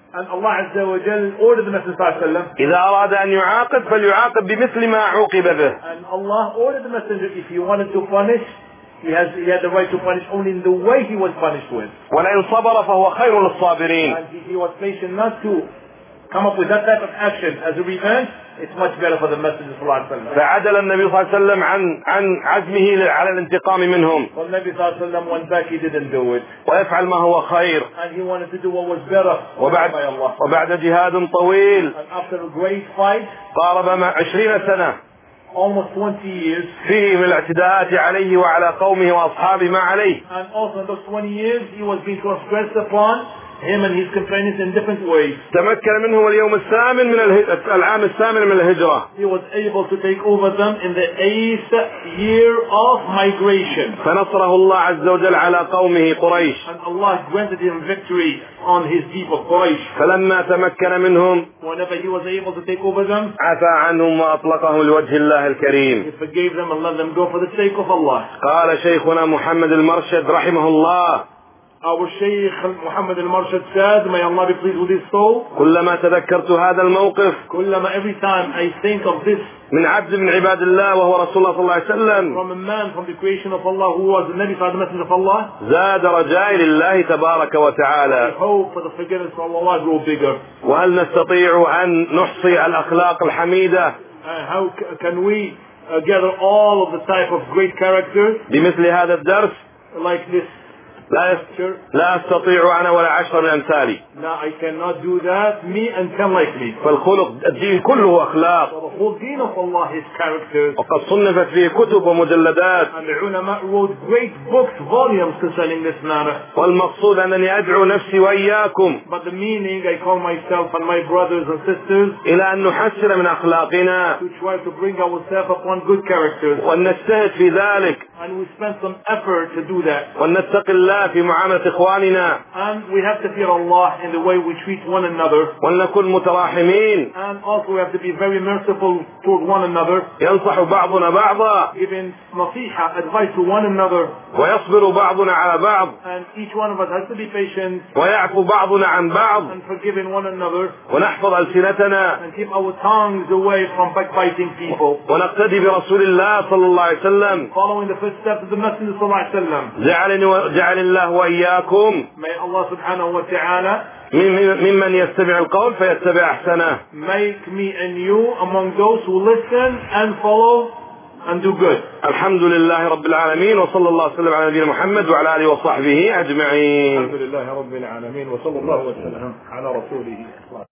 And Allah Azza wa Jal ordered the Messenger sallallahu alayhi wa sallam. إذا أراد أن يعاقب فليعاقب بمثل ما عوقب به. And Allah ordered the Messenger, if he wanted to punish, he had the right to punish only in the way he was punished with. ولئن صبر فهو خير للصابرين. And he was patient not to come up with that type of action as a revenge. It's much better for the Messenger sallallahu alayhi wa sallam. فعدل النبي صلى الله عليه وسلم عن عزمه على الانتقام منهم. Well, Nabi sallallahu alayhi wa sallam went back, he didn't do it. ويفعل ما هو خير. And he wanted to do what was better by Allah. وبعد جهاد طويل And after a great fight, قارب 20 سنة almost 20 years, فيه من الاعتداءات عليه وعلى قومه وأصحابه ما عليه. and also in those 20 years he was being transgressed upon, him and his companions, in different ways. تمكن منهم اليوم الثامن من العام الثامن من الهجرة. He was able to take over them in the 8th year of migration. فنصره الله عز وجل على قومه قريش. And Allah granted him victory on his people Quraysh. فلما تمكن منهم Whenever he was able to take over them, عفى عنهم وأطلقهم لوجه الله الكريم. he forgave them and let them go for the sake of Allah. قال شيخنا محمد المرشد رحمه الله: Our Shaykh Muhammad al-Marshad said, may Allah be pleased with his soul, كلما تذكرت هذا الموقف every time I think of this, من عبد من عباد الله وهو رسول الله صلى الله عليه وسلم، from a man from the creation of Allah who was the Nabi, the Messenger of Allah, زاد رجائي لله تبارك I وتعالى. hope for the forgiveness of Allah grow bigger. وهل نستطيع أن نحصي الأخلاق الحميدة How can we gather all of the type of great characters بمثل هذا الدرس؟ like this? لا أستطيع أنا ولا 10 من أمثالي. No, I cannot do that. Me and 10 like me. فالخلق الدين كله أخلاق. So the whole deen of Allah is characters. وقد صنفت فيه كتب ومجلدات. And the ulama wrote great books, volumes concerning this matter. والمقصود أنني أدعو نفسي وإياكم But the meaning, I call myself and my brothers and sisters إلى أن نحسن من أخلاقنا to try to bring ourselves upon good characters. وأن نجتهد في ذلك And we spend some effort to do that. وأن نتقي الله في معاملة إخواننا And we have to fear Allah in the way we treat one another. وأن نكون متراحمين. And also we have to be very merciful toward one another. ينصح بعضنا بعضا Giving nasiha, advice to one another. ويصبر بعضنا على بعض And each one of us has to be patient. ويعفو بعضنا عن بعض And forgiving one another. ونحفظ ألسنتنا And keep our tongues away from backbiting people. ونقتدي برسول الله صلى الله عليه وسلم. Following the footsteps of the Messenger sallallahu alaihi wasallam. جعل الله وإياكم May Allah subhanahu wa ta'ala ممن يستمع القول فيتبع أحسنه. make me and you among those who listen and follow and do good. الحمد لله رب العالمين وصلى الله وسلم على نبينا محمد وعلى آله وصحبه أجمعين. الحمد لله رب العالمين وصلى الله وسلم على رسوله.